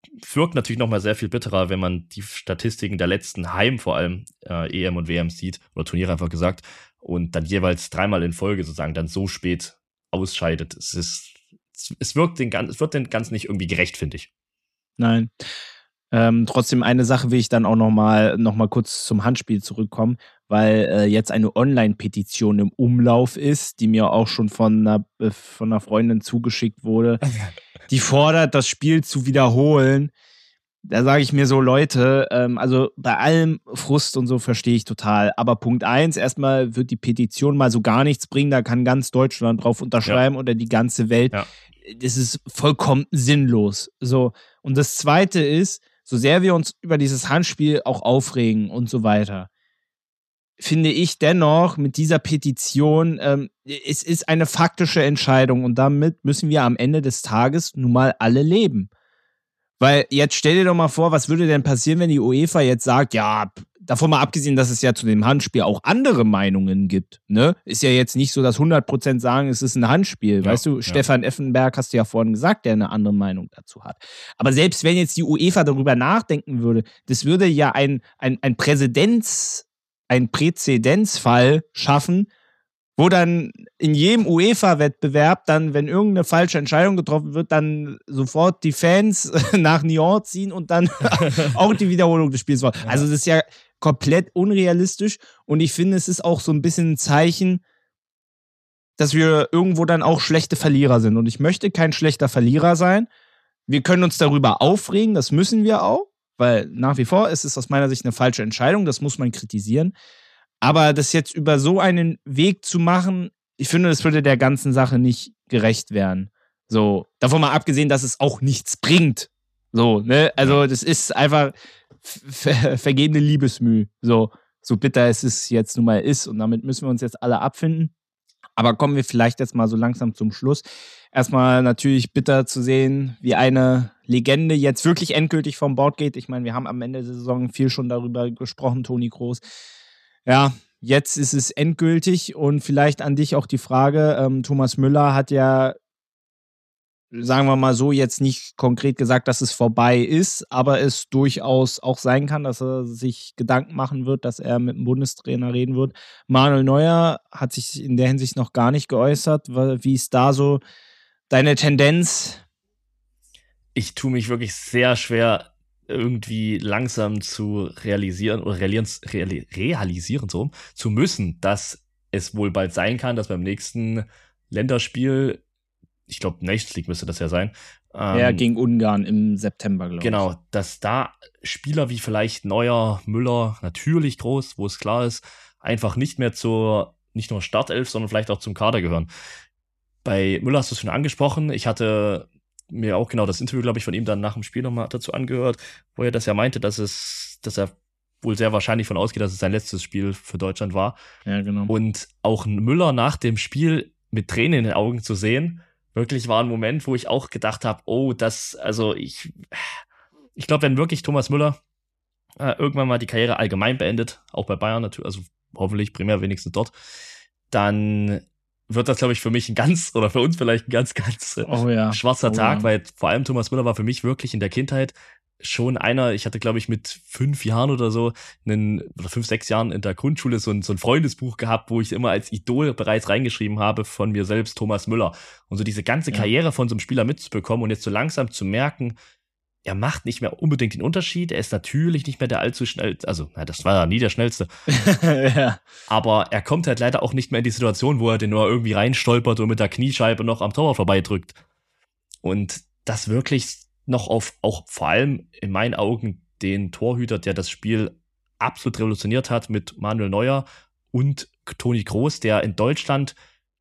wirkt natürlich nochmal sehr viel bitterer, wenn man die Statistiken der letzten vor allem EM und WM sieht, oder Turniere einfach gesagt, und dann jeweils 3-mal in Folge sozusagen dann so spät ausscheidet. Es wird den Ganzen nicht irgendwie gerecht, finde ich. Nein. Trotzdem eine Sache will ich dann auch noch mal kurz zum Handspiel zurückkommen, weil jetzt eine Online-Petition im Umlauf ist, die mir auch schon von einer Freundin zugeschickt wurde. Die fordert, das Spiel zu wiederholen. Da sage ich mir so, Leute, also bei allem Frust und so verstehe ich total. Aber Punkt 1, erstmal wird die Petition mal so gar nichts bringen. Da kann ganz Deutschland drauf unterschreiben oder die ganze Welt. Ja. Das ist vollkommen sinnlos. So. Und das Zweite ist, so sehr wir uns über dieses Handspiel auch aufregen und so weiter, finde ich dennoch mit dieser Petition, es ist eine faktische Entscheidung und damit müssen wir am Ende des Tages nun mal alle leben. Weil jetzt stell dir doch mal vor, was würde denn passieren, wenn die UEFA jetzt sagt, ja, davon mal abgesehen, dass es ja zu dem Handspiel auch andere Meinungen gibt, ne? Ist ja jetzt nicht so, dass 100% sagen, es ist ein Handspiel. Weißt du, Stefan Effenberg hast du ja vorhin gesagt, der eine andere Meinung dazu hat. Aber selbst wenn jetzt die UEFA darüber nachdenken würde, das würde ja ein Präzedenzfall schaffen, wo dann in jedem UEFA-Wettbewerb dann, wenn irgendeine falsche Entscheidung getroffen wird, dann sofort die Fans nach Nyon ziehen und dann auch die Wiederholung des Spiels wollen. Also das ist ja komplett unrealistisch und ich finde, es ist auch so ein bisschen ein Zeichen, dass wir irgendwo dann auch schlechte Verlierer sind und ich möchte kein schlechter Verlierer sein. Wir können uns darüber aufregen, das müssen wir auch, weil nach wie vor ist es aus meiner Sicht eine falsche Entscheidung, das muss man kritisieren. Aber das jetzt über so einen Weg zu machen, ich finde, das würde der ganzen Sache nicht gerecht werden. So, davon mal abgesehen, dass es auch nichts bringt. So, ne? Also, das ist einfach vergebene Liebesmüh. So bitter es jetzt nun mal ist. Und damit müssen wir uns jetzt alle abfinden. Aber kommen wir vielleicht jetzt mal so langsam zum Schluss. Erstmal natürlich bitter zu sehen, wie eine Legende jetzt wirklich endgültig vom Bord geht. Ich meine, wir haben am Ende der Saison viel schon darüber gesprochen, Toni Kroos. Ja, jetzt ist es endgültig und vielleicht an dich auch die Frage, Thomas Müller hat ja, sagen wir mal so, jetzt nicht konkret gesagt, dass es vorbei ist, aber es durchaus auch sein kann, dass er sich Gedanken machen wird, dass er mit dem Bundestrainer reden wird. Manuel Neuer hat sich in der Hinsicht noch gar nicht geäußert. Wie ist da so deine Tendenz? Ich tue mich wirklich sehr schwer, irgendwie langsam zu realisieren zu müssen, dass es wohl bald sein kann, dass beim nächsten Länderspiel, ich glaube Nations League müsste das ja sein. Gegen Ungarn im September, glaube ich. Genau, dass da Spieler wie vielleicht Neuer, Müller, natürlich Groß, wo es klar ist, einfach nicht mehr nicht nur Startelf, sondern vielleicht auch zum Kader gehören. Bei Müller hast du es schon angesprochen. Ich hatte mir auch genau das Interview, glaube ich, von ihm dann nach dem Spiel nochmal dazu angehört, wo er das ja meinte, dass er wohl sehr wahrscheinlich von ausgeht, dass es sein letztes Spiel für Deutschland war. Ja, genau. Und auch Müller nach dem Spiel mit Tränen in den Augen zu sehen, wirklich war ein Moment, wo ich auch gedacht habe, ich glaube, wenn wirklich Thomas Müller irgendwann mal die Karriere allgemein beendet, auch bei Bayern natürlich, also hoffentlich primär wenigstens dort, dann wird das, glaube ich, für mich oder für uns vielleicht ein ganz, ganz schwarzer Tag, weil vor allem Thomas Müller war für mich wirklich in der Kindheit schon ich hatte, glaube ich, mit 5 Jahren oder so, 5, 6 Jahren in der Grundschule so ein Freundesbuch gehabt, wo ich immer als Idol bereits reingeschrieben habe von mir selbst, Thomas Müller. Und so diese ganze Karriere von so einem Spieler mitzubekommen und jetzt so langsam zu merken, er macht nicht mehr unbedingt den Unterschied. Er ist natürlich nicht mehr der allzu schnell, das war ja nie der schnellste. Ja. Aber er kommt halt leider auch nicht mehr in die Situation, wo er den nur irgendwie reinstolpert und mit der Kniescheibe noch am Torwart vorbeidrückt. Und das wirklich noch auf auch vor allem in meinen Augen den Torhüter, der das Spiel absolut revolutioniert hat, mit Manuel Neuer und Toni Kroos, der in Deutschland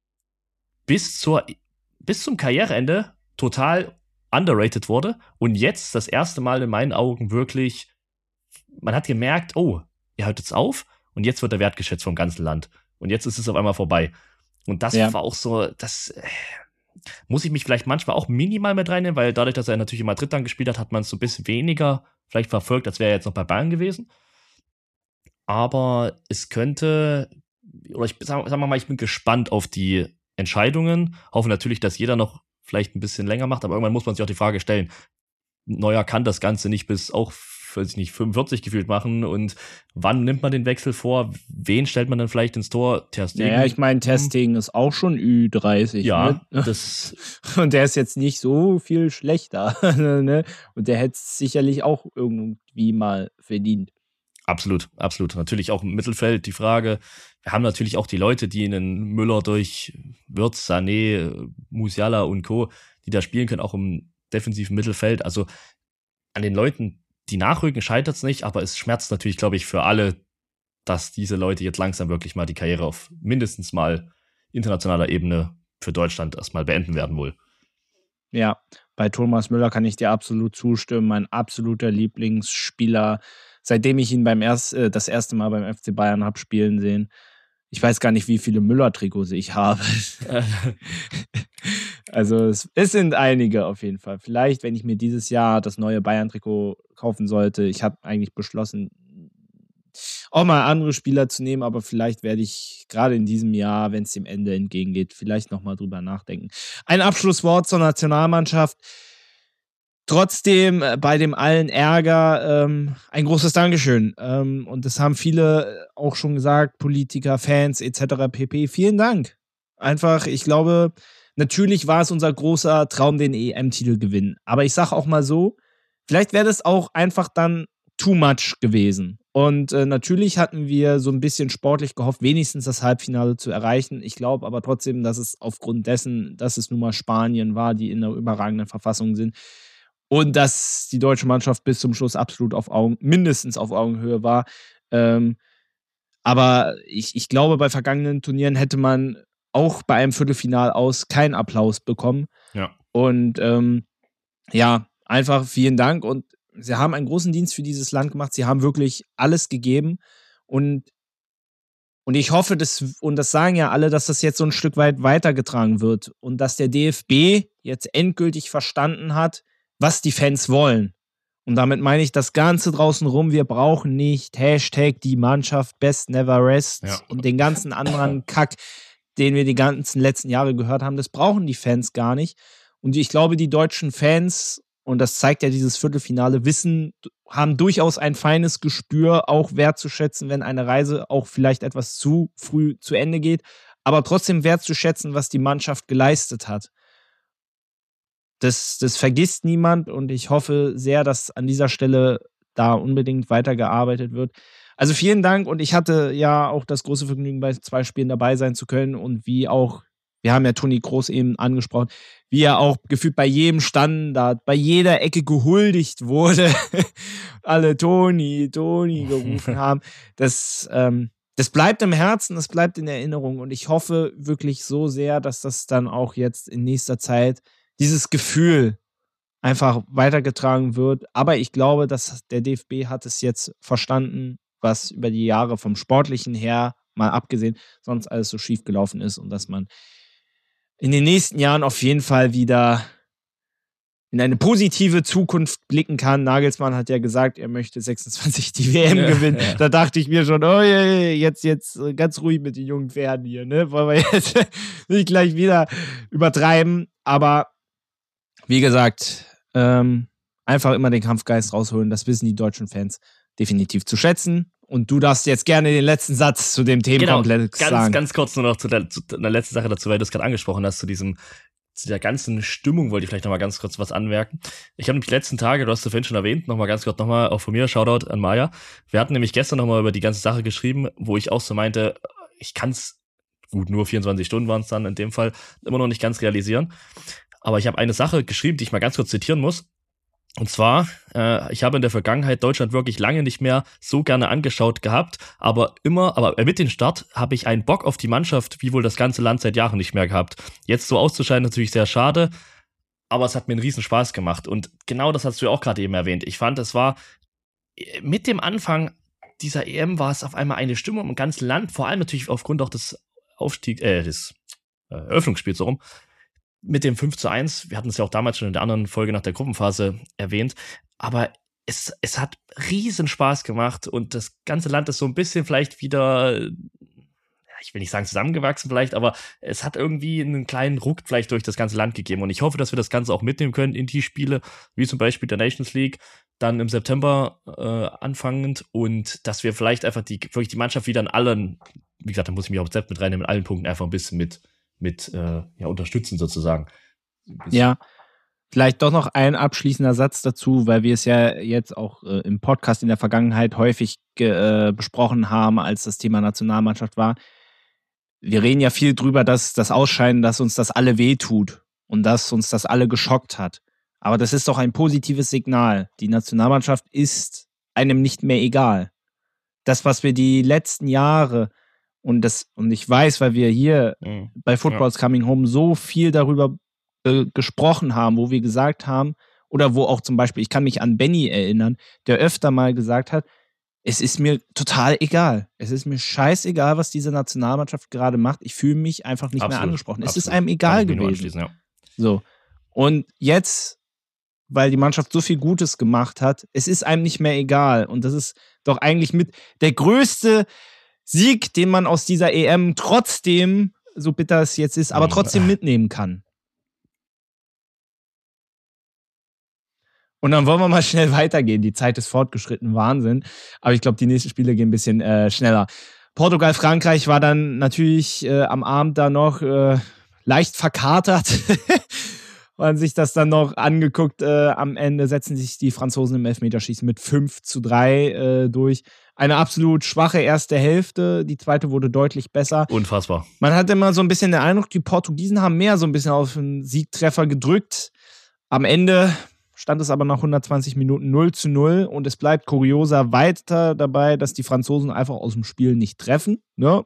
bis zum Karriereende total underrated wurde und jetzt das erste Mal in meinen Augen wirklich, man hat gemerkt, oh, er hört jetzt auf und jetzt wird er wertgeschätzt vom ganzen Land und jetzt ist es auf einmal vorbei. Und das war auch so, das muss ich mich vielleicht manchmal auch minimal mit reinnehmen, weil dadurch, dass er natürlich in Madrid dann gespielt hat man es so ein bisschen weniger vielleicht verfolgt, als wäre er jetzt noch bei Bayern gewesen. Aber es könnte, oder sagen wir mal, ich bin gespannt auf die Entscheidungen, hoffe natürlich, dass jeder noch vielleicht ein bisschen länger macht, aber irgendwann muss man sich auch die Frage stellen, Neuer kann das Ganze nicht bis auch, weiß ich nicht, 45 gefühlt machen. Und wann nimmt man den Wechsel vor? Wen stellt man dann vielleicht ins Tor? Ter Stegen? Naja, ich meine, Ter Stegen ist auch schon Ü30. Ja, ne? Und der ist jetzt nicht so viel schlechter. ne? Und der hätte es sicherlich auch irgendwie mal verdient. Absolut, absolut. Natürlich auch im Mittelfeld die Frage, wir haben natürlich auch die Leute, die einen Müller durch Wirtz, Sané, Musiala und Co., die da spielen können, auch im defensiven Mittelfeld. Also an den Leuten, die nachrücken, scheitert es nicht, aber es schmerzt natürlich, glaube ich, für alle, dass diese Leute jetzt langsam wirklich mal die Karriere auf mindestens mal internationaler Ebene für Deutschland erstmal beenden werden wohl. Ja, bei Thomas Müller kann ich dir absolut zustimmen. Mein absoluter Lieblingsspieler, seitdem ich ihn das erste Mal beim FC Bayern habe spielen sehen. Ich weiß gar nicht, wie viele Müller-Trikots ich habe. Also es sind einige auf jeden Fall. Vielleicht, wenn ich mir dieses Jahr das neue Bayern-Trikot kaufen sollte. Ich habe eigentlich beschlossen, auch mal andere Spieler zu nehmen, aber vielleicht werde ich gerade in diesem Jahr, wenn es dem Ende entgegengeht, vielleicht nochmal drüber nachdenken. Ein Abschlusswort zur Nationalmannschaft. Trotzdem bei dem allen Ärger ein großes Dankeschön. Und das haben viele auch schon gesagt, Politiker, Fans etc. pp. Vielen Dank. Einfach, ich glaube, natürlich war es unser großer Traum, den EM-Titel gewinnen. Aber ich sage auch mal so, vielleicht wäre das auch einfach dann too much gewesen. Und natürlich hatten wir so ein bisschen sportlich gehofft, wenigstens das Halbfinale zu erreichen. Ich glaube aber trotzdem, dass es aufgrund dessen, dass es nun mal Spanien war, die in einer überragenden Verfassung sind, und dass die deutsche Mannschaft bis zum Schluss absolut mindestens auf Augenhöhe war. Aber ich glaube, bei vergangenen Turnieren hätte man auch bei einem Viertelfinal aus keinen Applaus bekommen. Ja. Und einfach vielen Dank. Und sie haben einen großen Dienst für dieses Land gemacht. Sie haben wirklich alles gegeben. Und ich hoffe, das sagen ja alle, dass das jetzt so ein Stück weit weitergetragen wird. Und dass der DFB jetzt endgültig verstanden hat, was die Fans wollen. Und damit meine ich das Ganze draußen rum. Wir brauchen nicht Hashtag die Mannschaft Best Never Rest und den ganzen anderen Kack, den wir die ganzen letzten Jahre gehört haben. Das brauchen die Fans gar nicht. Und ich glaube, die deutschen Fans, und das zeigt ja dieses Viertelfinale, haben durchaus ein feines Gespür, auch wertzuschätzen, wenn eine Reise auch vielleicht etwas zu früh zu Ende geht, aber trotzdem wertzuschätzen, was die Mannschaft geleistet hat. Das vergisst niemand und ich hoffe sehr, dass an dieser Stelle da unbedingt weitergearbeitet wird. Also vielen Dank und ich hatte ja auch das große Vergnügen, bei 2 Spielen dabei sein zu können und wie auch, wir haben ja Toni Kroos eben angesprochen, wie er auch gefühlt bei jedem Standard, bei jeder Ecke gehuldigt wurde. Alle Toni gerufen haben. Das bleibt im Herzen, das bleibt in Erinnerung und ich hoffe wirklich so sehr, dass das dann auch jetzt in nächster Zeit dieses Gefühl einfach weitergetragen wird. Aber ich glaube, dass der DFB hat es jetzt verstanden, was über die Jahre vom Sportlichen her, mal abgesehen, sonst alles so schief gelaufen ist und dass man in den nächsten Jahren auf jeden Fall wieder in eine positive Zukunft blicken kann. Nagelsmann hat ja gesagt, er möchte 26 die WM gewinnen. Ja. Da dachte ich mir schon, oh jetzt ganz ruhig mit den jungen Pferden hier, ne? Wollen wir jetzt nicht gleich wieder übertreiben. Aber wie gesagt, einfach immer den Kampfgeist rausholen. Das wissen die deutschen Fans definitiv zu schätzen. Und du darfst jetzt gerne den letzten Satz zu dem Themenkomplex sagen. Ganz kurz nur noch zu der letzten Sache dazu, weil du es gerade angesprochen hast, zu der ganzen Stimmung wollte ich vielleicht nochmal ganz kurz was anmerken. Ich habe nämlich die letzten Tage, du hast es vorhin schon erwähnt, nochmal auch von mir, Shoutout an Maya. Wir hatten nämlich gestern nochmal über die ganze Sache geschrieben, wo ich auch so meinte, ich kann es, gut, nur 24 Stunden waren es dann in dem Fall, immer noch nicht ganz realisieren. Aber ich habe eine Sache geschrieben, die ich mal ganz kurz zitieren muss. Und zwar, ich habe in der Vergangenheit Deutschland wirklich lange nicht mehr so gerne angeschaut gehabt, aber mit dem Start habe ich einen Bock auf die Mannschaft, wie wohl das ganze Land seit Jahren nicht mehr gehabt. Jetzt so auszuscheiden, natürlich sehr schade, aber es hat mir einen riesen Spaß gemacht. Und genau das hast du ja auch gerade eben erwähnt. Ich fand, es war mit dem Anfang dieser EM war es auf einmal eine Stimmung im ganzen Land, vor allem natürlich aufgrund auch des Eröffnungsspiels so rum. Mit dem 5:1, wir hatten es ja auch damals schon in der anderen Folge nach der Gruppenphase erwähnt, aber es hat riesen Spaß gemacht und das ganze Land ist so ein bisschen vielleicht wieder, ich will nicht sagen zusammengewachsen vielleicht, aber es hat irgendwie einen kleinen Ruck vielleicht durch das ganze Land gegeben. Und ich hoffe, dass wir das Ganze auch mitnehmen können in die Spiele, wie zum Beispiel der Nations League, dann im September anfangend, und dass wir vielleicht einfach wirklich die Mannschaft wieder an allen, wie gesagt, da muss ich mich auch selbst mit reinnehmen, in allen Punkten einfach ein bisschen mit unterstützen sozusagen. Ja, vielleicht doch noch ein abschließender Satz dazu, weil wir es ja jetzt auch im Podcast in der Vergangenheit häufig besprochen haben, als das Thema Nationalmannschaft war. Wir reden ja viel drüber, dass das Ausscheiden, dass uns das alle wehtut und dass uns das alle geschockt hat. Aber das ist doch ein positives Signal. Die Nationalmannschaft ist einem nicht mehr egal. Das, was wir die letzten Jahre und ich weiß, weil wir hier bei Football's Coming Home so viel darüber gesprochen haben, wo wir gesagt haben, oder wo auch zum Beispiel, ich kann mich an Benny erinnern, der öfter mal gesagt hat, es ist mir total egal. Es ist mir scheißegal, was diese Nationalmannschaft gerade macht. Ich fühle mich einfach nicht mehr angesprochen. Es ist einem egal gewesen. Ja. So. Und jetzt, weil die Mannschaft so viel Gutes gemacht hat, es ist einem nicht mehr egal. Und das ist doch eigentlich mit der größte Sieg, den man aus dieser EM trotzdem, so bitter es jetzt ist, aber trotzdem mitnehmen kann. Und dann wollen wir mal schnell weitergehen. Die Zeit ist fortgeschritten, Wahnsinn. Aber ich glaube, die nächsten Spiele gehen ein bisschen schneller. Portugal, Frankreich war dann natürlich am Abend da noch leicht verkatert. Man sich das dann noch angeguckt. Am Ende setzen sich die Franzosen im Elfmeterschießen mit 5:3 durch. Eine absolut schwache erste Hälfte. Die zweite wurde deutlich besser. Unfassbar. Man hat immer so ein bisschen den Eindruck, die Portugiesen haben mehr so ein bisschen auf einen Siegtreffer gedrückt. Am Ende stand es aber nach 120 Minuten 0:0 und es bleibt kurioser weiter dabei, dass die Franzosen einfach aus dem Spiel nicht treffen. Ja,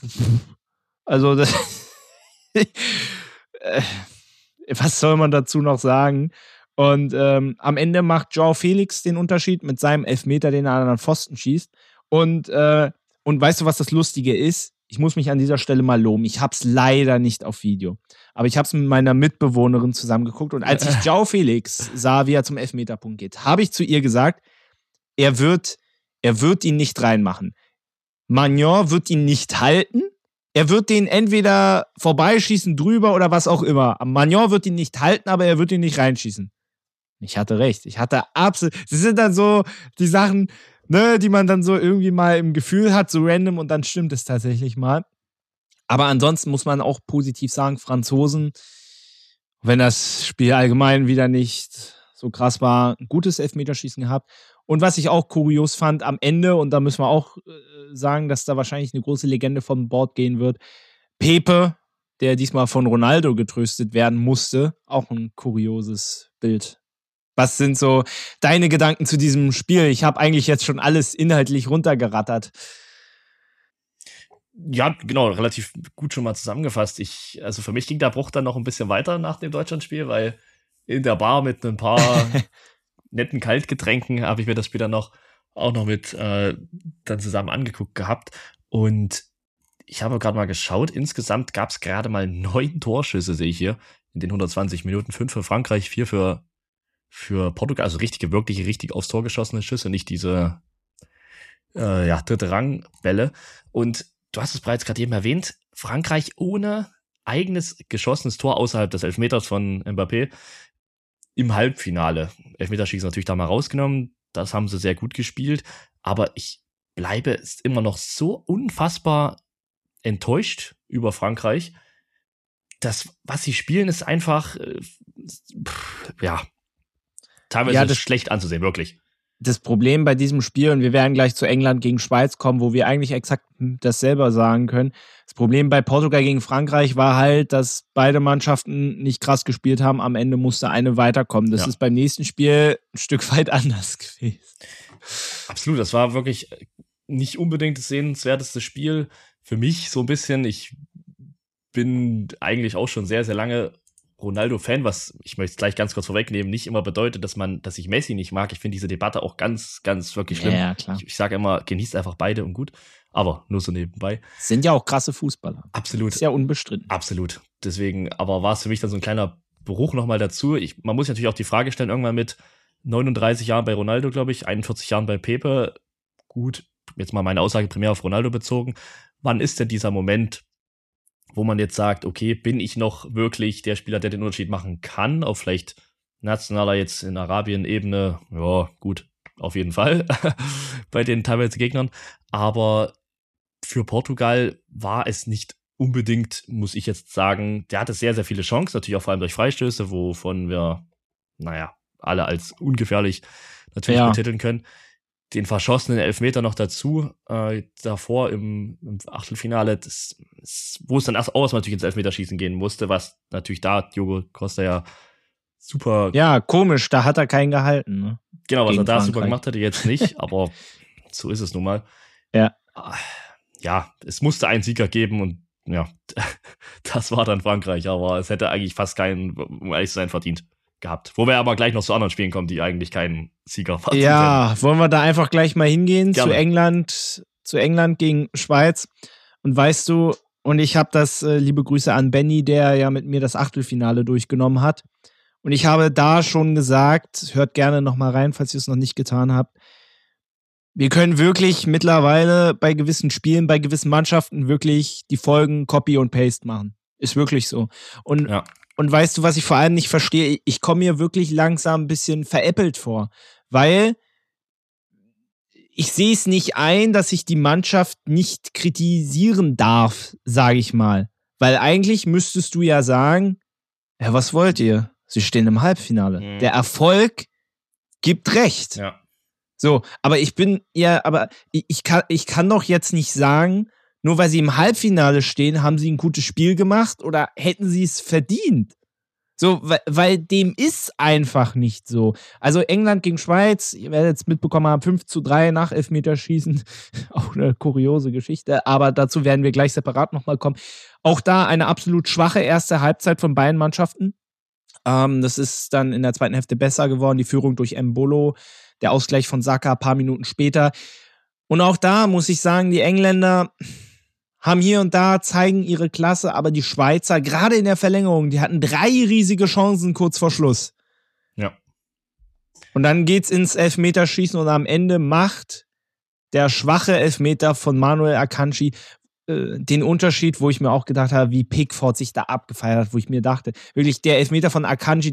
was soll man dazu noch sagen? Und am Ende macht João Felix den Unterschied mit seinem Elfmeter, den er an den Pfosten schießt. Und weißt du, was das Lustige ist? Ich muss mich an dieser Stelle mal loben. Ich hab's leider nicht auf Video. Aber ich hab's mit meiner Mitbewohnerin zusammengeguckt. Und als ich João Felix sah, wie er zum Elfmeterpunkt geht, habe ich zu ihr gesagt, er wird ihn nicht reinmachen. Maignan wird ihn nicht halten. Er wird den entweder vorbeischießen, drüber oder was auch immer. Maignan wird ihn nicht halten, aber er wird ihn nicht reinschießen. Ich hatte recht. Ich hatte absolut. Das sind dann so die Sachen, ne, die man dann so irgendwie mal im Gefühl hat, so random, und dann stimmt es tatsächlich mal. Aber ansonsten muss man auch positiv sagen, Franzosen, wenn das Spiel allgemein wieder nicht so krass war, ein gutes Elfmeterschießen gehabt. Und was ich auch kurios fand am Ende, und da müssen wir auch sagen, dass da wahrscheinlich eine große Legende vom Bord gehen wird, Pepe, der diesmal von Ronaldo getröstet werden musste, auch ein kurioses Bild. Was sind so deine Gedanken zu diesem Spiel? Ich habe eigentlich jetzt schon alles inhaltlich runtergerattert. Ja, genau, relativ gut schon mal zusammengefasst. Also für mich ging der Bruch dann noch ein bisschen weiter nach dem Deutschlandspiel, weil in der Bar mit ein paar netten Kaltgetränken habe ich mir das Spiel dann auch noch mit dann zusammen angeguckt gehabt. Und ich habe gerade mal geschaut, insgesamt gab es gerade mal 9 Torschüsse, sehe ich hier, in den 120 Minuten. 5 für Frankreich, 4 für Portugal, also richtig aufs Tor geschossene Schüsse, nicht diese dritte Rangbälle. Und du hast es bereits gerade eben erwähnt, Frankreich ohne eigenes geschossenes Tor außerhalb des Elfmeters von Mbappé im Halbfinale. Elfmeterschießen natürlich da mal rausgenommen, das haben sie sehr gut gespielt, aber ich bleibe immer noch so unfassbar enttäuscht über Frankreich. Das, was sie spielen, ist einfach teilweise schlecht anzusehen, wirklich. Das Problem bei diesem Spiel, und wir werden gleich zu England gegen Schweiz kommen, wo wir eigentlich exakt das selber sagen können. Das Problem bei Portugal gegen Frankreich war halt, dass beide Mannschaften nicht krass gespielt haben. Am Ende musste eine weiterkommen. Das ist beim nächsten Spiel ein Stück weit anders gewesen. Absolut, das war wirklich nicht unbedingt das sehenswerteste Spiel für mich, so ein bisschen. Ich bin eigentlich auch schon sehr, sehr lange Ronaldo-Fan, was, ich möchte es gleich ganz kurz vorwegnehmen, nicht immer bedeutet, dass ich Messi nicht mag. Ich finde diese Debatte auch ganz, ganz wirklich schlimm. Ja, klar. Ich sage immer, genießt einfach beide und gut, aber nur so nebenbei. Sind ja auch krasse Fußballer. Absolut. Ist ja unbestritten. Absolut. Deswegen, aber war es für mich dann so ein kleiner Bruch nochmal dazu. Man muss natürlich auch die Frage stellen, irgendwann mit 39 Jahren bei Ronaldo, glaube ich, 41 Jahren bei Pepe. Gut, jetzt mal meine Aussage primär auf Ronaldo bezogen. wann ist denn dieser Moment, wo man jetzt sagt, okay, bin ich noch wirklich der Spieler, der den Unterschied machen kann, auf vielleicht nationaler jetzt in Arabien-Ebene, ja, gut, auf jeden Fall, bei den teilweise Gegnern, aber für Portugal war es nicht unbedingt, muss ich jetzt sagen, der hatte sehr, sehr viele Chancen, natürlich auch vor allem durch Freistöße, wovon wir, alle als ungefährlich natürlich betiteln können. Den verschossenen Elfmeter noch dazu, davor im Achtelfinale, wo es dann erstmal natürlich ins Elfmeterschießen gehen musste, was natürlich da Diogo Costa ja super... Ja, komisch, da hat er keinen gehalten. Ne? Genau, was er da super gemacht hatte, jetzt nicht, aber so ist es nun mal. Ja. Ja, es musste einen Sieger geben und ja, das war dann Frankreich, aber es hätte eigentlich fast keinen, um ehrlich zu sein, verdient gehabt. Wo wir aber gleich noch zu anderen Spielen kommen, die eigentlich keinen Sieger verdient hätten. Wollen wir da einfach gleich mal hingehen? Gerne. Zu England gegen Schweiz. Und weißt du, und ich habe das, liebe Grüße an Benny, der ja mit mir das Achtelfinale durchgenommen hat. Und ich habe da schon gesagt, hört gerne noch mal rein, falls ihr es noch nicht getan habt, wir können wirklich mittlerweile bei gewissen Spielen, bei gewissen Mannschaften wirklich die Folgen Copy und Paste machen. Ist wirklich so. Und weißt du, was ich vor allem nicht verstehe? Ich komme mir wirklich langsam ein bisschen veräppelt vor, weil ich sehe es nicht ein, dass ich die Mannschaft nicht kritisieren darf, sage ich mal. Weil eigentlich müsstest du ja sagen, ja, was wollt ihr? Sie stehen im Halbfinale. Mhm. Der Erfolg gibt recht. Ja. So, aber ich kann doch jetzt nicht sagen, nur weil sie im Halbfinale stehen, haben sie ein gutes Spiel gemacht oder hätten sie es verdient. So, weil dem ist einfach nicht so. Also England gegen Schweiz, ihr werdet jetzt mitbekommen haben, 5:3 nach Elfmeterschießen. Auch eine kuriose Geschichte, aber dazu werden wir gleich separat nochmal kommen. Auch da eine absolut schwache erste Halbzeit von beiden Mannschaften. Das ist dann in der zweiten Hälfte besser geworden, die Führung durch Mbolo, der Ausgleich von Saka ein paar Minuten später. Und auch da muss ich sagen, die Engländer haben hier und da, zeigen ihre Klasse, aber die Schweizer, gerade in der Verlängerung, die hatten 3 riesige Chancen kurz vor Schluss. Ja. Und dann geht's ins Elfmeterschießen und am Ende macht der schwache Elfmeter von Manuel Akanji den Unterschied, wo ich mir auch gedacht habe, wie Pickford sich da abgefeiert hat, wo ich mir dachte, wirklich der Elfmeter von Akanji,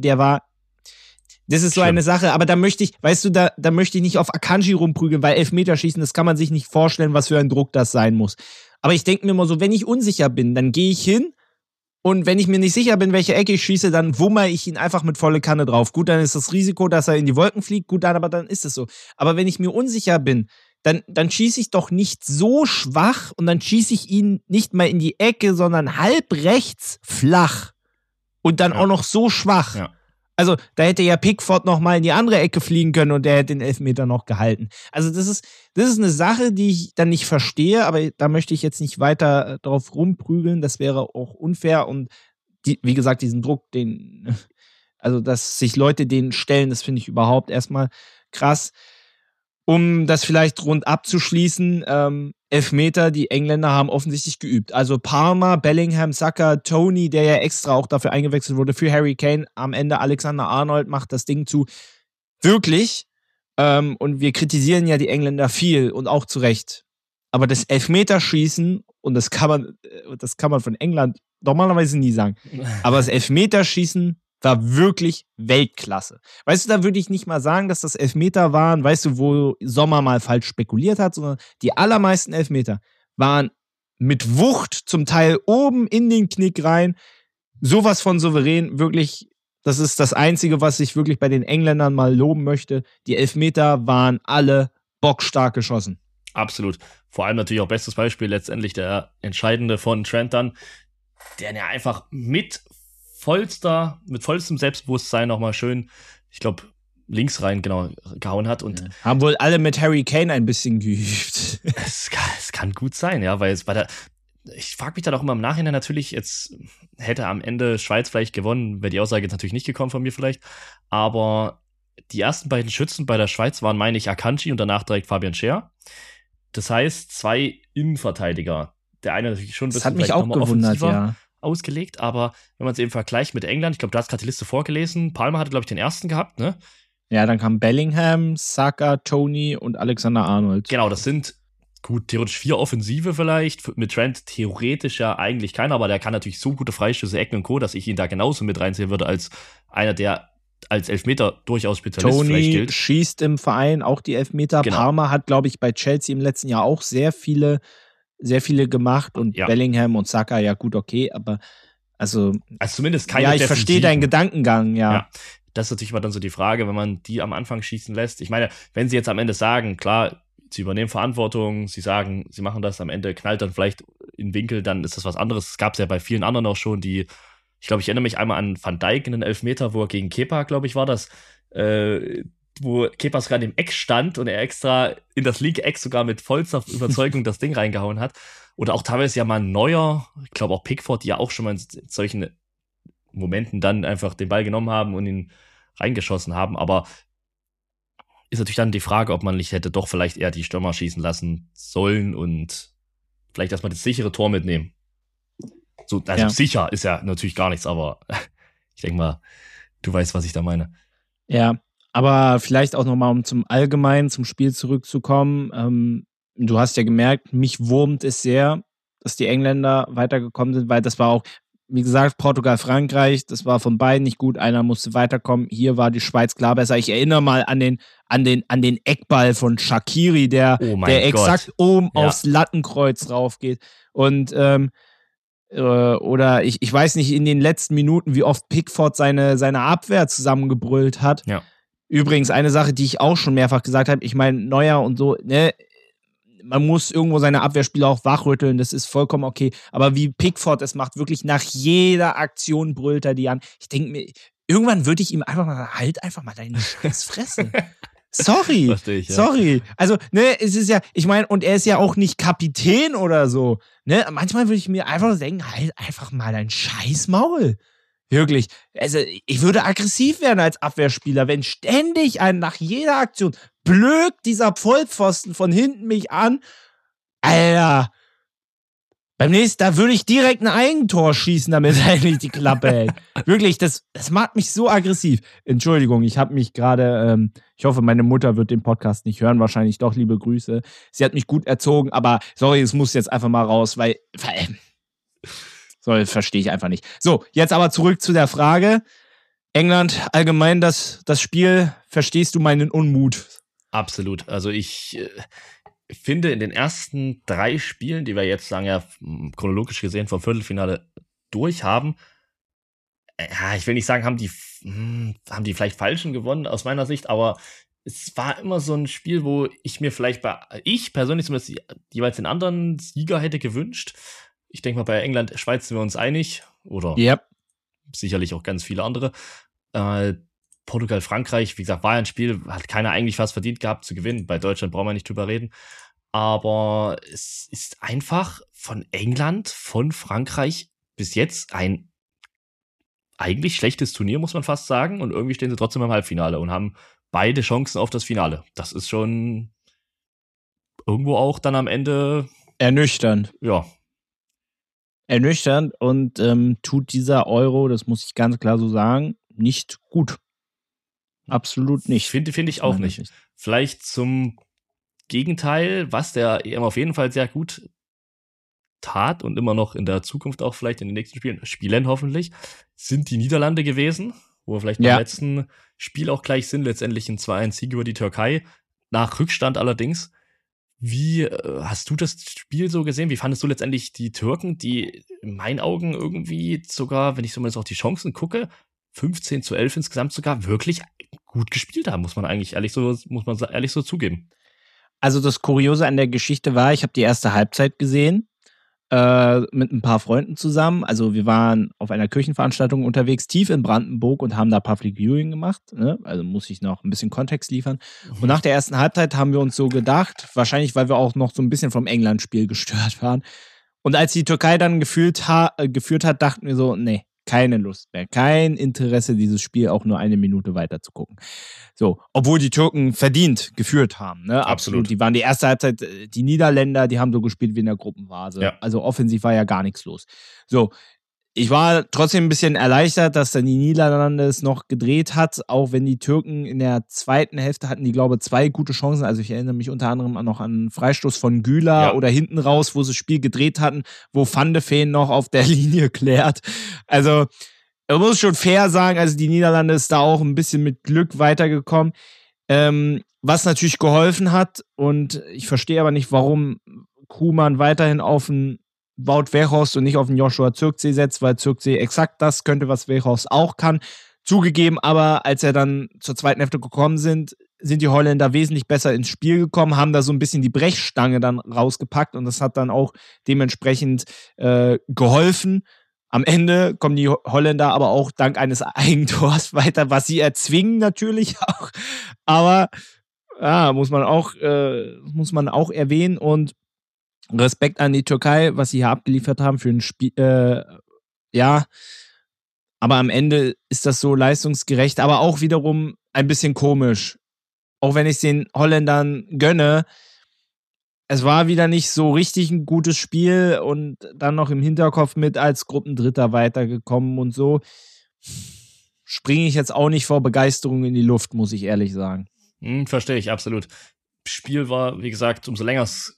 das ist so eine Sache, aber da möchte ich, weißt du, da möchte ich nicht auf Akanji rumprügeln, weil Elfmeterschießen, das kann man sich nicht vorstellen, was für ein Druck das sein muss. Aber ich denke mir immer so, wenn ich unsicher bin, dann gehe ich hin und wenn ich mir nicht sicher bin, welche Ecke ich schieße, dann wummer ich ihn einfach mit volle Kanne drauf. Gut, dann ist das Risiko, dass er in die Wolken fliegt, gut, aber dann ist es so. Aber wenn ich mir unsicher bin, dann schieße ich doch nicht so schwach und dann schieße ich ihn nicht mal in die Ecke, sondern halb rechts flach und dann auch noch so schwach. Ja. Also da hätte ja Pickford noch mal in die andere Ecke fliegen können und der hätte den Elfmeter noch gehalten. Also das ist eine Sache, die ich dann nicht verstehe, aber da möchte ich jetzt nicht weiter drauf rumprügeln. Das wäre auch unfair und wie gesagt, diesen Druck, also dass sich Leute den stellen, das finde ich überhaupt erstmal krass. Um das vielleicht rund abzuschließen, Elfmeter, die Engländer haben offensichtlich geübt. Also Palmer, Bellingham, Saka, Tony, der ja extra auch dafür eingewechselt wurde für Harry Kane. Am Ende Alexander-Arnold macht das Ding zu. Wirklich. Und wir kritisieren ja die Engländer viel und auch zu Recht. Aber das Elfmeterschießen, und das kann man von England normalerweise nie sagen, aber das Elfmeterschießen war wirklich Weltklasse. Weißt du, da würde ich nicht mal sagen, dass das Elfmeter waren, weißt du, wo Sommer mal falsch spekuliert hat, sondern die allermeisten Elfmeter waren mit Wucht, zum Teil oben in den Knick rein, sowas von souverän, wirklich, das ist das Einzige, was ich wirklich bei den Engländern mal loben möchte. Die Elfmeter waren alle bockstark geschossen. Absolut. Vor allem natürlich auch bestes Beispiel, letztendlich der entscheidende von Trent dann, der ja einfach mit vollstem Selbstbewusstsein nochmal schön, ich glaube, links rein gehauen hat. Und haben wohl alle mit Harry Kane ein bisschen geübt. Es kann gut sein, ja, weil ich frage mich da doch immer im Nachhinein natürlich, jetzt hätte am Ende Schweiz vielleicht gewonnen, wäre die Aussage jetzt natürlich nicht gekommen von mir vielleicht, aber die ersten beiden Schützen bei der Schweiz waren, meine ich, Akanji und danach direkt Fabian Schär. Das heißt, 2 Innenverteidiger. Der eine natürlich schon ein bisschen vielleicht auch gewundert, ja, ausgelegt, aber wenn man es eben vergleicht mit England, ich glaube, du hast gerade die Liste vorgelesen, Palmer hatte, glaube ich, den ersten gehabt, ne? Ja, dann kam Bellingham, Saka, Tony und Alexander-Arnold. Genau, das sind Gut, theoretisch 4 Offensive vielleicht, mit Trent theoretisch ja eigentlich keiner, aber der kann natürlich so gute Freistöße, Ecken und Co., dass ich ihn da genauso mit reinziehen würde, als einer, der als Elfmeter durchaus Spezialist vielleicht gilt. Tony schießt im Verein auch die Elfmeter. Genau. Parma hat, glaube ich, bei Chelsea im letzten Jahr auch sehr viele gemacht und Bellingham und Saka, ja gut, okay, aber also zumindest keine Ja, ich verstehe deinen Gedankengang, ja. Das ist natürlich mal dann so die Frage, wenn man die am Anfang schießen lässt. Ich meine, wenn sie jetzt am Ende sagen, klar, sie übernehmen Verantwortung, sie sagen, sie machen das, am Ende knallt dann vielleicht in den Winkel, dann ist das was anderes. Es gab es ja bei vielen anderen auch schon, ich erinnere mich einmal an Van Dijk in den Elfmeter, wo er gegen Kepa, glaube ich, war das, wo Kepa sogar in dem Eck stand und er extra in das linke Eck sogar mit vollster Überzeugung das Ding reingehauen hat. Oder auch teilweise ja mal Neuer, ich glaube auch Pickford, die ja auch schon mal in solchen Momenten dann einfach den Ball genommen haben und ihn reingeschossen haben. Aber ist natürlich dann die Frage, ob man nicht hätte doch vielleicht eher die Stürmer schießen lassen sollen und vielleicht erstmal das sichere Tor mitnehmen. So, also sicher ist ja natürlich gar nichts, aber ich denke mal, du weißt, was ich da meine. Ja, aber vielleicht auch nochmal, um zum Spiel zurückzukommen. Du hast ja gemerkt, mich wurmt es sehr, dass die Engländer weitergekommen sind, weil das war auch, wie gesagt, Portugal, Frankreich, das war von beiden nicht gut. Einer musste weiterkommen. Hier war die Schweiz klar besser. Ich erinnere mal an den Eckball von Shaqiri, der exakt oben aufs Lattenkreuz raufgeht. Und oder ich weiß nicht, in den letzten Minuten, wie oft Pickford seine Abwehr zusammengebrüllt hat. Ja. Übrigens, eine Sache, die ich auch schon mehrfach gesagt habe, ich meine, Neuer und so, ne, man muss irgendwo seine Abwehrspieler auch wachrütteln, das ist vollkommen okay. Aber wie Pickford es macht, wirklich nach jeder Aktion brüllt er die an. Ich denke mir, irgendwann würde ich ihm einfach mal deine scheiß Fresse. Sorry. Verstehe ich, ja. Sorry. Also, ne, es ist ja, ich meine, und er ist ja auch nicht Kapitän oder so. Ne, manchmal würde ich mir einfach denken, halt einfach mal dein scheiß Maul. Wirklich. Also, ich würde aggressiv werden als Abwehrspieler, wenn ständig nach jeder Aktion blökt dieser Vollpfosten von hinten mich an. Alter. Beim nächsten, da würde ich direkt ein Eigentor schießen, damit er nicht die Klappe hält. Wirklich, das macht mich so aggressiv. Entschuldigung, ich habe mich gerade, ich hoffe, meine Mutter wird den Podcast nicht hören, wahrscheinlich doch, liebe Grüße. Sie hat mich gut erzogen, aber sorry, es muss jetzt einfach mal raus, weil verstehe ich einfach nicht. So, jetzt aber zurück zu der Frage. England, allgemein das Spiel, verstehst du meinen Unmut? Absolut. Also ich finde, in den ersten 3 Spielen, die wir jetzt, sagen ja, chronologisch gesehen vom Viertelfinale durch haben, ich will nicht sagen, haben die vielleicht falschen gewonnen, aus meiner Sicht, aber es war immer so ein Spiel, wo ich mir vielleicht ich persönlich zumindest jeweils den anderen Sieger hätte gewünscht. Ich denke mal, bei England, Schweiz sind wir uns einig. Oder sicherlich auch ganz viele andere. Portugal, Frankreich, wie gesagt, war ja ein Spiel, hat keiner eigentlich was verdient gehabt zu gewinnen. Bei Deutschland brauchen wir nicht drüber reden. Aber es ist einfach von England, von Frankreich bis jetzt ein eigentlich schlechtes Turnier, muss man fast sagen. Und irgendwie stehen sie trotzdem im Halbfinale und haben beide Chancen auf das Finale. Das ist schon irgendwo auch dann am Ende ernüchternd. Ja. Ernüchternd und tut dieser Euro, das muss ich ganz klar so sagen, nicht gut. Absolut nicht. Finde ich auch nicht. Vielleicht zum Gegenteil, was der EM auf jeden Fall sehr gut tat und immer noch in der Zukunft auch vielleicht in den nächsten Spielen hoffentlich, sind die Niederlande gewesen, wo wir vielleicht beim letzten Spiel auch gleich sind, letztendlich ein 2-1-Sieg über die Türkei, nach Rückstand allerdings. Wie hast du das Spiel so gesehen? Wie fandest du letztendlich die Türken, die in meinen Augen irgendwie sogar, wenn ich zumindest auf die Chancen gucke, 15-11 insgesamt sogar wirklich gut gespielt haben, muss man ehrlich so zugeben. Also das Kuriose an der Geschichte war, ich habe die erste Halbzeit gesehen, mit ein paar Freunden zusammen. Also wir waren auf einer Kirchenveranstaltung unterwegs, tief in Brandenburg und haben da Public Viewing gemacht. Ne? Also muss ich noch ein bisschen Kontext liefern. Und nach der ersten Halbzeit haben wir uns so gedacht, wahrscheinlich, weil wir auch noch so ein bisschen vom England-Spiel gestört waren. Und als die Türkei dann geführt hat, dachten wir so, nee, keine Lust mehr, kein Interesse, dieses Spiel auch nur eine Minute weiter zu gucken. So, obwohl die Türken verdient geführt haben. Ne? Absolut. Die waren die erste Halbzeit, die Niederländer, die haben so gespielt wie in der Gruppenphase. Ja. Also offensiv war ja gar nichts los. So, Ich war trotzdem ein bisschen erleichtert, dass dann die Niederlande es noch gedreht hat, auch wenn die Türken in der zweiten Hälfte hatten, die glaube 2 gute Chancen. Also ich erinnere mich unter anderem noch an einen Freistoß von Güler oder hinten raus, wo sie das Spiel gedreht hatten, wo Van de Ven noch auf der Linie klärt. Also man muss schon fair sagen, also die Niederlande ist da auch ein bisschen mit Glück weitergekommen. Was natürlich geholfen hat, und ich verstehe aber nicht, warum Koeman weiterhin auf einen Wout Weghorst und nicht auf den Joshua Zirkzee setzt, weil Zirkzee exakt das könnte, was Weghorst auch kann. Zugegeben, aber als er dann zur zweiten Hälfte gekommen sind die Holländer wesentlich besser ins Spiel gekommen, haben da so ein bisschen die Brechstange dann rausgepackt und das hat dann auch dementsprechend geholfen. Am Ende kommen die Holländer aber auch dank eines Eigentors weiter, was sie erzwingen natürlich auch. Aber ja, muss man auch erwähnen und Respekt an die Türkei, was sie hier abgeliefert haben für ein Spiel. Ja, aber am Ende ist das so leistungsgerecht, aber auch wiederum ein bisschen komisch. Auch wenn ich es den Holländern gönne, es war wieder nicht so richtig ein gutes Spiel und dann noch im Hinterkopf mit als Gruppendritter weitergekommen und so. Springe ich jetzt auch nicht vor Begeisterung in die Luft, muss ich ehrlich sagen. Verstehe ich, absolut. Spiel war, wie gesagt, umso länger es.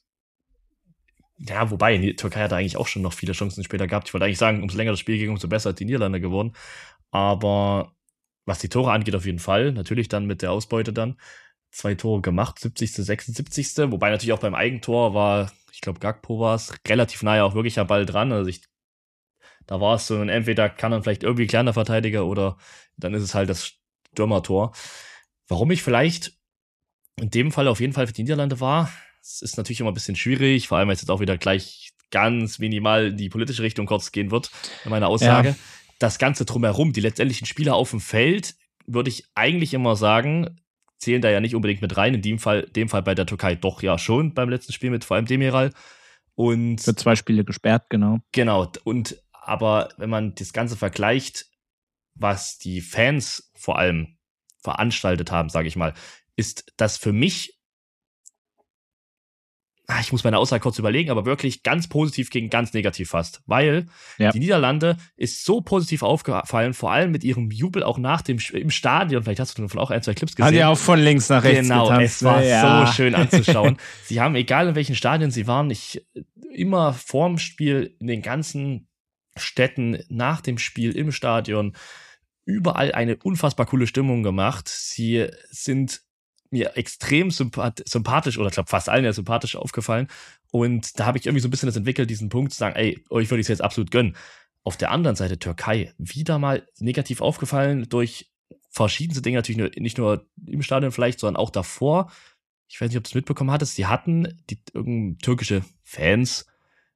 Ja, wobei, die Türkei hatte eigentlich auch schon noch viele Chancen später gehabt. Ich wollte eigentlich sagen, umso länger das Spiel ging, umso besser hat die Niederlande geworden. Aber was die Tore angeht, auf jeden Fall. Natürlich dann mit der Ausbeute dann. 2 Tore gemacht, 70., 76. Wobei natürlich auch beim Eigentor war, ich glaube, Gakpo war es, relativ nahe auch wirklich am Ball dran. Also da war es so, und entweder kann dann vielleicht irgendwie kleiner Verteidiger oder dann ist es halt das Stürmertor. Warum ich vielleicht in dem Fall auf jeden Fall für die Niederlande war, es ist natürlich immer ein bisschen schwierig, vor allem, weil es jetzt auch wieder gleich ganz minimal in die politische Richtung kurz gehen wird, in meiner Aussage. Ja. Das Ganze drumherum, die letztendlichen Spieler auf dem Feld, würde ich eigentlich immer sagen, zählen da ja nicht unbedingt mit rein. In dem Fall bei der Türkei doch ja schon beim letzten Spiel mit vor allem Demiral. Und für 2 Spiele gesperrt, genau. Genau. Aber wenn man das Ganze vergleicht, was die Fans vor allem veranstaltet haben, sage ich mal, ist das für mich, ich muss meine Aussage kurz überlegen, aber wirklich ganz positiv gegen ganz negativ fast, weil die Niederlande ist so positiv aufgefallen, vor allem mit ihrem Jubel auch im Stadion, vielleicht hast du davon auch 1, 2 Clips gesehen. Hat ja auch von links nach rechts getanzt. Genau, es war so schön anzuschauen. Sie haben, egal in welchen Stadien sie waren, immer vorm Spiel in den ganzen Städten, nach dem Spiel im Stadion, überall eine unfassbar coole Stimmung gemacht. Sie sind mir extrem sympathisch, oder ich glaube fast allen ja sympathisch aufgefallen. Und da habe ich irgendwie so ein bisschen das entwickelt, diesen Punkt zu sagen, euch würde ich es jetzt absolut gönnen. Auf der anderen Seite Türkei, wieder mal negativ aufgefallen durch verschiedenste Dinge, natürlich nicht nur im Stadion vielleicht, sondern auch davor. Ich weiß nicht, ob du es mitbekommen hattest, die hatten türkische Fans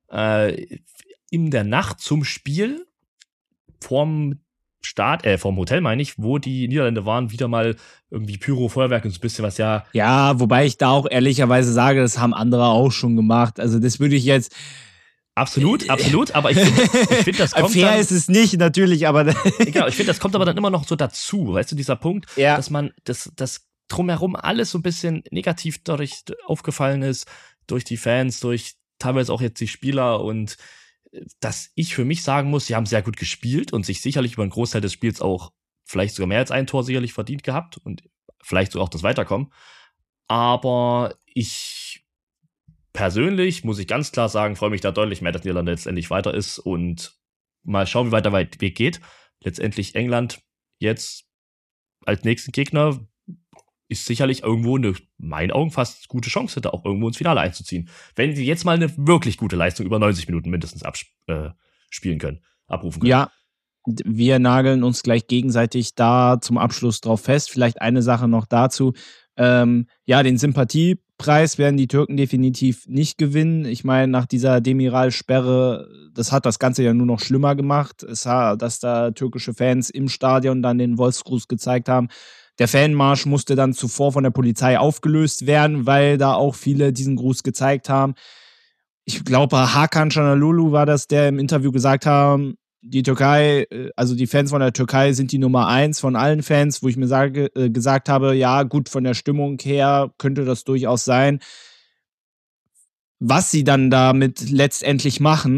in der Nacht zum Spiel vom Hotel meine ich, wo die Niederländer waren, wieder mal irgendwie Pyro, Feuerwerk und so ein bisschen was, ja. Ja, wobei ich da auch ehrlicherweise sage, das haben andere auch schon gemacht. Also das würde ich jetzt... Absolut, aber ich finde, das kommt fair dann, ist es nicht, natürlich, aber... Genau, ich finde, das kommt aber dann immer noch so dazu, weißt du, dieser Punkt, dass man das drumherum alles so ein bisschen negativ dadurch aufgefallen ist, durch die Fans, durch teilweise auch jetzt die Spieler, und dass ich für mich sagen muss, sie haben sehr gut gespielt und sich sicherlich über einen Großteil des Spiels auch vielleicht sogar mehr als ein Tor sicherlich verdient gehabt und vielleicht sogar auch das Weiterkommen. Aber ich persönlich, muss ich ganz klar sagen, freue mich da deutlich mehr, dass Niederlande letztendlich weiter ist und mal schauen, wie weit der Weg geht. Letztendlich England jetzt als nächsten Gegner ist sicherlich irgendwo in meinen Augen fast gute Chance, da auch irgendwo ins Finale einzuziehen. Wenn sie jetzt mal eine wirklich gute Leistung über 90 Minuten mindestens abrufen können. Ja, wir nageln uns gleich gegenseitig da zum Abschluss drauf fest. Vielleicht eine Sache noch dazu. Den Sympathiepreis werden die Türken definitiv nicht gewinnen. Ich meine, nach dieser Demiral-Sperre, das hat das Ganze ja nur noch schlimmer gemacht. Dass da türkische Fans im Stadion dann den Wolfsgruß gezeigt haben. Der Fanmarsch musste dann zuvor von der Polizei aufgelöst werden, weil da auch viele diesen Gruß gezeigt haben. Ich glaube, Hakan Çalhanoğlu war das, der im Interview gesagt haben, die Türkei, also die Fans von der Türkei sind die Nummer 1 von allen Fans, wo ich mir gesagt habe, ja gut, von der Stimmung her könnte das durchaus sein. Was sie dann damit letztendlich machen,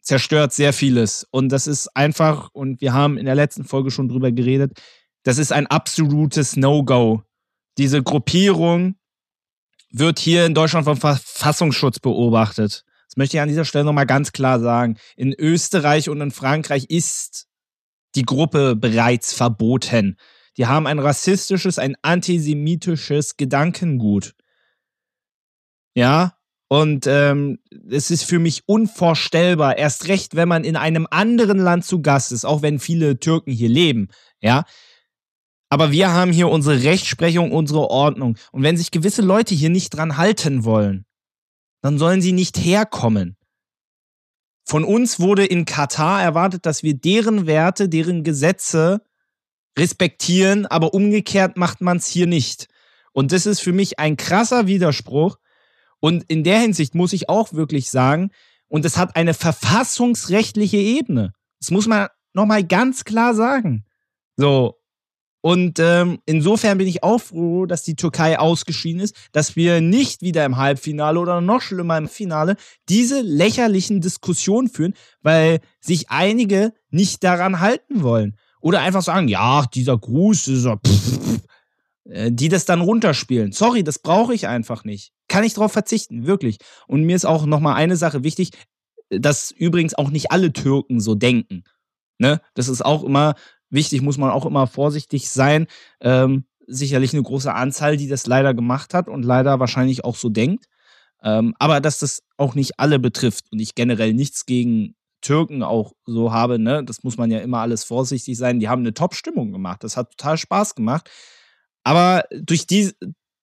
zerstört sehr vieles. Und das ist einfach, und wir haben in der letzten Folge schon drüber geredet, das ist ein absolutes No-Go. Diese Gruppierung wird hier in Deutschland vom Verfassungsschutz beobachtet. Das möchte ich an dieser Stelle nochmal ganz klar sagen. In Österreich und in Frankreich ist die Gruppe bereits verboten. Die haben ein rassistisches, ein antisemitisches Gedankengut. Ja, und es ist für mich unvorstellbar, erst recht, wenn man in einem anderen Land zu Gast ist, auch wenn viele Türken hier leben, ja. Aber wir haben hier unsere Rechtsprechung, unsere Ordnung. Und wenn sich gewisse Leute hier nicht dran halten wollen, dann sollen sie nicht herkommen. Von uns wurde in Katar erwartet, dass wir deren Werte, deren Gesetze respektieren, aber umgekehrt macht man es hier nicht. Und das ist für mich ein krasser Widerspruch. Und in der Hinsicht muss ich auch wirklich sagen, und es hat eine verfassungsrechtliche Ebene. Das muss man nochmal ganz klar sagen. So. Und insofern bin ich auch froh, dass die Türkei ausgeschieden ist, dass wir nicht wieder im Halbfinale oder noch schlimmer im Finale diese lächerlichen Diskussionen führen, weil sich einige nicht daran halten wollen. Oder einfach sagen, ja, dieser Gruß, die das dann runterspielen. Sorry, das brauche ich einfach nicht. Kann ich darauf verzichten, wirklich. Und mir ist auch nochmal eine Sache wichtig, dass übrigens auch nicht alle Türken so denken. Ne? Das ist auch immer wichtig, muss man auch immer vorsichtig sein. Sicherlich eine große Anzahl, die das leider gemacht hat und leider wahrscheinlich auch so denkt. Aber dass das auch nicht alle betrifft und ich generell nichts gegen Türken auch so habe, ne, das muss man ja immer alles vorsichtig sein. Die haben eine Top-Stimmung gemacht. Das hat total Spaß gemacht. Aber durch diese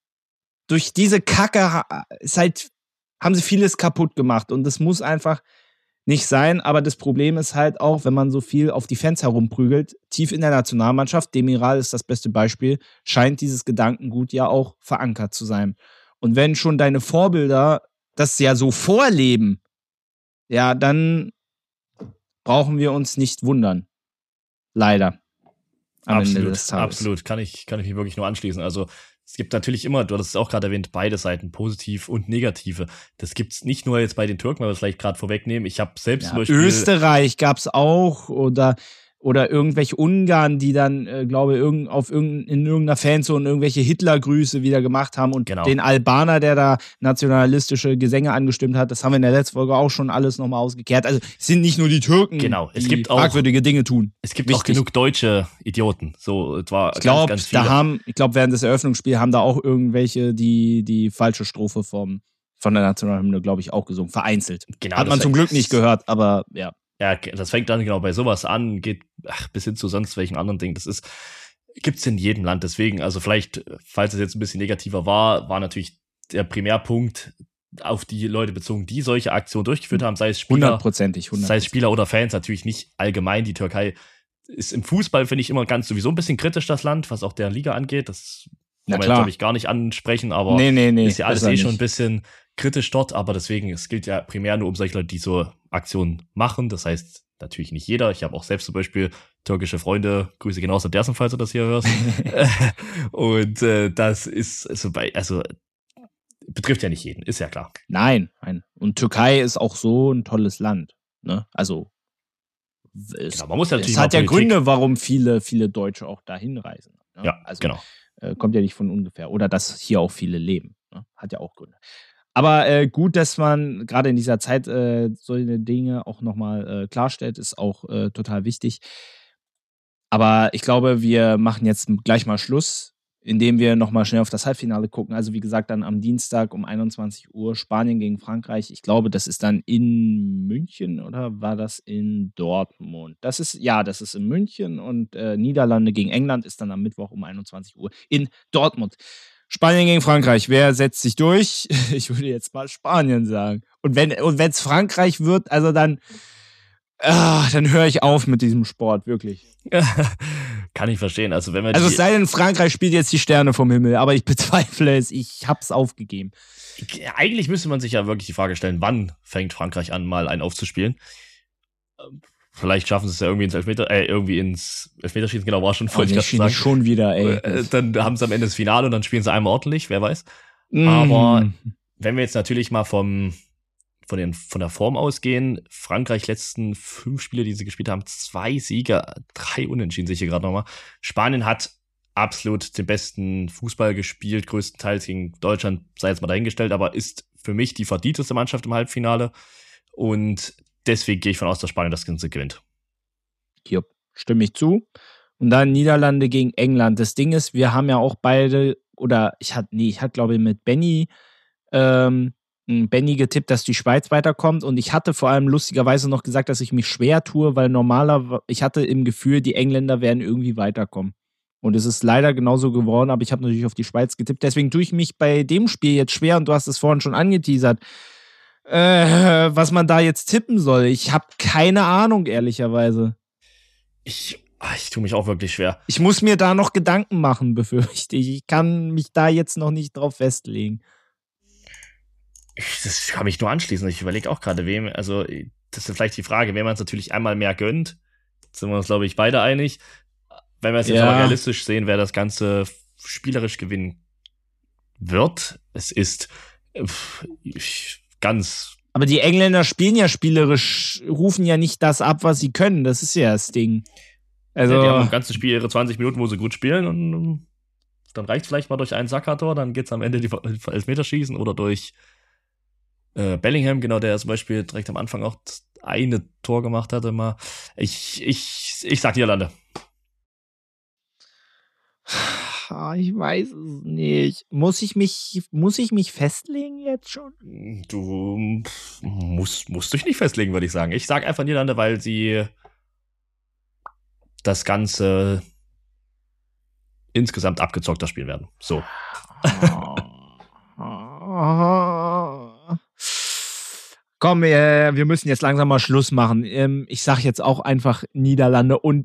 Kacke haben sie vieles kaputt gemacht und das muss einfach nicht sein, aber das Problem ist halt auch, wenn man so viel auf die Fans herumprügelt, tief in der Nationalmannschaft, Demiral ist das beste Beispiel, scheint dieses Gedankengut ja auch verankert zu sein. Und wenn schon deine Vorbilder das ja so vorleben, ja, dann brauchen wir uns nicht wundern. Leider. Am Ende des Tages. Absolut, kann ich mich wirklich nur anschließen. Also es gibt natürlich immer, du hast es auch gerade erwähnt, beide Seiten, positiv und negative. Das gibt's nicht nur jetzt bei den Türken, weil wir es vielleicht gerade vorwegnehmen. Ich habe selbst zum Beispiel Österreich gab's auch oder irgendwelche Ungarn, die dann, glaube ich, in irgendeiner Fanzone irgendwelche Hitlergrüße wieder gemacht haben und den Albaner, der da nationalistische Gesänge angestimmt hat, das haben wir in der letzten Folge auch schon alles nochmal ausgekehrt. Also es sind nicht nur die Türken, die fragwürdige Dinge tun. Es gibt auch genug deutsche Idioten. So, etwa ich glaube, ganz viele. Während des Eröffnungsspiels haben da auch irgendwelche die falsche Strophe von der Nationalhymne, glaube ich, auch gesungen. Vereinzelt. Genau, hat man zum Glück nicht gehört, aber ja. Ja, das fängt dann genau bei sowas an, geht bis hin zu sonst welchen anderen Dingen. Das gibt's in jedem Land. Deswegen, also vielleicht, falls es jetzt ein bisschen negativer war natürlich der Primärpunkt auf die Leute bezogen, die solche Aktionen durchgeführt haben, sei es Spieler, 100%. sei es Spieler oder Fans, natürlich nicht allgemein. Die Türkei ist im Fußball, finde ich, immer ganz sowieso ein bisschen kritisch, das Land, was auch der Liga angeht. Das kann man jetzt, glaube ich, gar nicht ansprechen, aber nee, ist ja alles schon ein bisschen kritisch dort, aber deswegen, es gilt ja primär nur um solche Leute, die so Aktionen machen. Das heißt, natürlich nicht jeder. Ich habe auch selbst zum Beispiel türkische Freunde, Grüße genauso an dersen, falls du das hier hörst. Und das ist betrifft ja nicht jeden, ist ja klar. Nein. Und Türkei ist auch so ein tolles Land. Ne? Also man muss ja natürlich es hat ja Gründe, warum viele Deutsche auch dahin reisen. Ne? Ja, also, genau. Kommt ja nicht von ungefähr. Oder dass hier auch viele leben. Ne? Hat ja auch Gründe. Aber gut, dass man gerade in dieser Zeit solche Dinge auch nochmal klarstellt, ist auch total wichtig. Aber ich glaube, wir machen jetzt gleich mal Schluss, indem wir nochmal schnell auf das Halbfinale gucken. Also wie gesagt, dann am Dienstag um 21 Uhr Spanien gegen Frankreich. Ich glaube, das ist dann in München oder war das in Dortmund? Das ist in München und Niederlande gegen England ist dann am Mittwoch um 21 Uhr in Dortmund. Spanien gegen Frankreich. Wer setzt sich durch? Ich würde jetzt mal Spanien sagen. Und wenn es Frankreich wird, also dann höre ich auf mit diesem Sport, wirklich. Kann ich verstehen. Also es sei denn, Frankreich spielt jetzt die Sterne vom Himmel, aber ich bezweifle es. Ich hab's aufgegeben. Eigentlich müsste man sich ja wirklich die Frage stellen, wann fängt Frankreich an, mal einen aufzuspielen? Vielleicht schaffen sie es ja irgendwie ins Elfmeterschießen, genau, war schon voll. Schon wieder, ey. Dann haben sie am Ende das Finale und dann spielen sie einmal ordentlich, wer weiß. Aber wenn wir jetzt natürlich mal vom von der Form ausgehen, Frankreich letzten 5 Spiele, die sie gespielt haben, 2 Siege, 3 Unentschieden, sehe ich hier gerade nochmal. Spanien hat absolut den besten Fußball gespielt, größtenteils gegen Deutschland, sei jetzt mal dahingestellt, aber ist für mich die verdienteste Mannschaft im Halbfinale. Und deswegen gehe ich von aus, dass Spanien das Ganze gewinnt. Jupp, stimme ich zu. Und dann Niederlande gegen England. Das Ding ist, wir haben ja auch beide, oder ich hatte glaube ich mit Benny getippt, dass die Schweiz weiterkommt. Und ich hatte vor allem lustigerweise noch gesagt, dass ich mich schwer tue, weil ich hatte im Gefühl, die Engländer werden irgendwie weiterkommen. Und es ist leider genauso geworden, aber ich habe natürlich auf die Schweiz getippt. Deswegen tue ich mich bei dem Spiel jetzt schwer und du hast es vorhin schon angeteasert, was man da jetzt tippen soll. Ich habe keine Ahnung, ehrlicherweise. Ich tue mich auch wirklich schwer. Ich muss mir da noch Gedanken machen, befürchte ich. Ich kann mich da jetzt noch nicht drauf festlegen. Das kann mich nur anschließen. Ich überlege auch gerade, wem, also das ist vielleicht die Frage, wenn man es natürlich einmal mehr gönnt, sind wir uns, glaube ich, beide einig. Wenn wir es jetzt aber realistisch sehen, wer das Ganze spielerisch gewinnen wird, es ist ganz... Aber die Engländer spielen ja spielerisch, rufen ja nicht das ab, was sie können. Das ist ja das Ding. Also, ja, die haben im ganzen Spiel ihre 20 Minuten, wo sie gut spielen und dann reicht es vielleicht mal durch ein Saka-Tor, dann geht es am Ende die Elfmeterschießen oder durch Bellingham, genau, der zum Beispiel direkt am Anfang auch eine Tor gemacht hatte mal. Ich sag Niederlande. Ich weiß es nicht. Muss ich mich festlegen jetzt schon? Du musst dich nicht festlegen, würde ich sagen. Ich sag einfach Niederlande, weil sie das Ganze insgesamt abgezockter spielen werden. So. Komm, wir müssen jetzt langsam mal Schluss machen. Ich sag jetzt auch einfach Niederlande und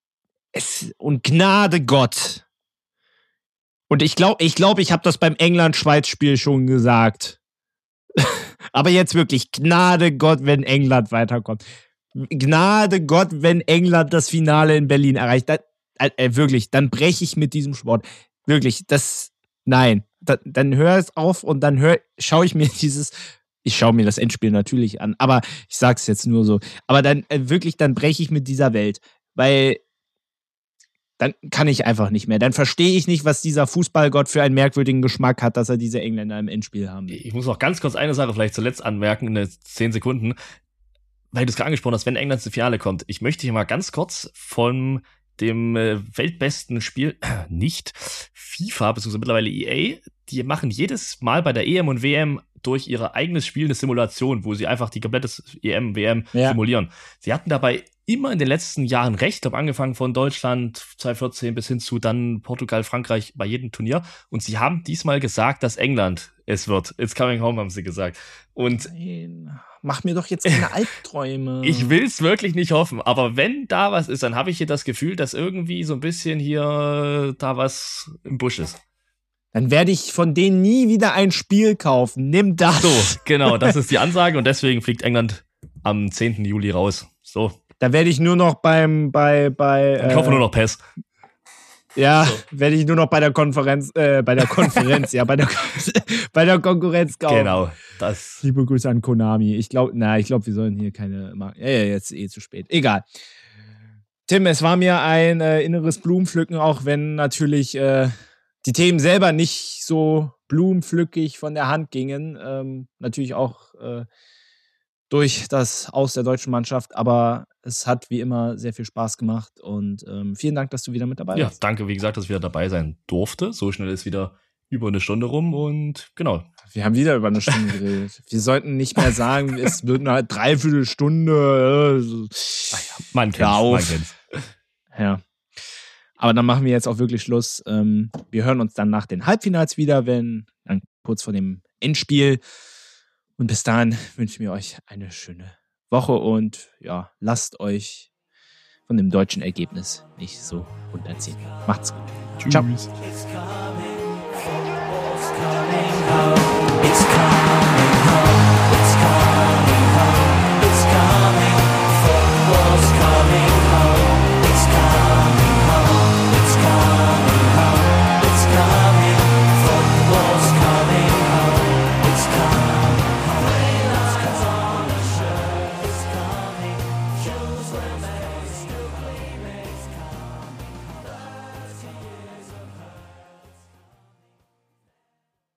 Gnade Gott. Und ich glaube, ich habe das beim England-Schweiz-Spiel schon gesagt. Aber jetzt wirklich, Gnade Gott, wenn England weiterkommt. Gnade Gott, wenn England das Finale in Berlin erreicht. Wirklich, dann breche ich mit diesem Sport. Wirklich, nein. Dann hör es auf und dann schaue ich mir ich schaue mir das Endspiel natürlich an, aber ich sag's jetzt nur so. Aber dann wirklich, dann breche ich mit dieser Welt. Weil dann kann ich einfach nicht mehr. Dann verstehe ich nicht, was dieser Fußballgott für einen merkwürdigen Geschmack hat, dass er diese Engländer im Endspiel haben will. Ich muss noch ganz kurz eine Sache vielleicht zuletzt anmerken, in 10 Sekunden, weil du es gerade angesprochen hast, wenn England ins Finale kommt. Ich möchte hier mal ganz kurz von dem weltbesten Spiel, nicht FIFA, beziehungsweise mittlerweile EA, die machen jedes Mal bei der EM und WM durch ihr eigenes Spiel eine Simulation, wo sie einfach die komplette EM, WM simulieren. Sie hatten dabei immer in den letzten Jahren recht, ich glaube angefangen von Deutschland 2014 bis hin zu dann Portugal, Frankreich bei jedem Turnier, und sie haben diesmal gesagt, dass England es wird. It's coming home, haben sie gesagt. Und nein, mach mir doch jetzt keine Albträume. Ich will's wirklich nicht hoffen, aber wenn da was ist, dann habe ich hier das Gefühl, dass irgendwie so ein bisschen hier da was im Busch ist. Dann werde ich von denen nie wieder ein Spiel kaufen. Nimm das. So, genau, das ist die Ansage und deswegen fliegt England am 10. Juli raus. So. Da werde ich nur noch ich hoffe nur noch PES. Ja, so. Werde ich nur noch bei der Konkurrenz kaufen. Genau, das. Liebe Grüße an Konami. Ich glaube, wir sollen hier keine Marken. Ja, jetzt zu spät. Egal. Tim, es war mir ein inneres Blumenpflücken, auch wenn natürlich die Themen selber nicht so blumenpflückig von der Hand gingen. Natürlich auch durch das Aus der deutschen Mannschaft, aber es hat wie immer sehr viel Spaß gemacht und vielen Dank, dass du wieder mit dabei warst. Ja, danke, wie gesagt, dass ich wieder dabei sein durfte. So schnell ist wieder über eine Stunde rum und genau. Wir haben wieder über eine Stunde geredet. Wir sollten nicht mehr sagen, es wird eine Dreiviertelstunde. Man kennt's. Ja. Aber dann machen wir jetzt auch wirklich Schluss. Wir hören uns dann nach den Halbfinals wieder, dann kurz vor dem Endspiel. Und bis dahin wünschen wir euch eine schöne Woche und ja, lasst euch von dem deutschen Ergebnis nicht so runterziehen. Macht's gut. Tschüss. Ciao.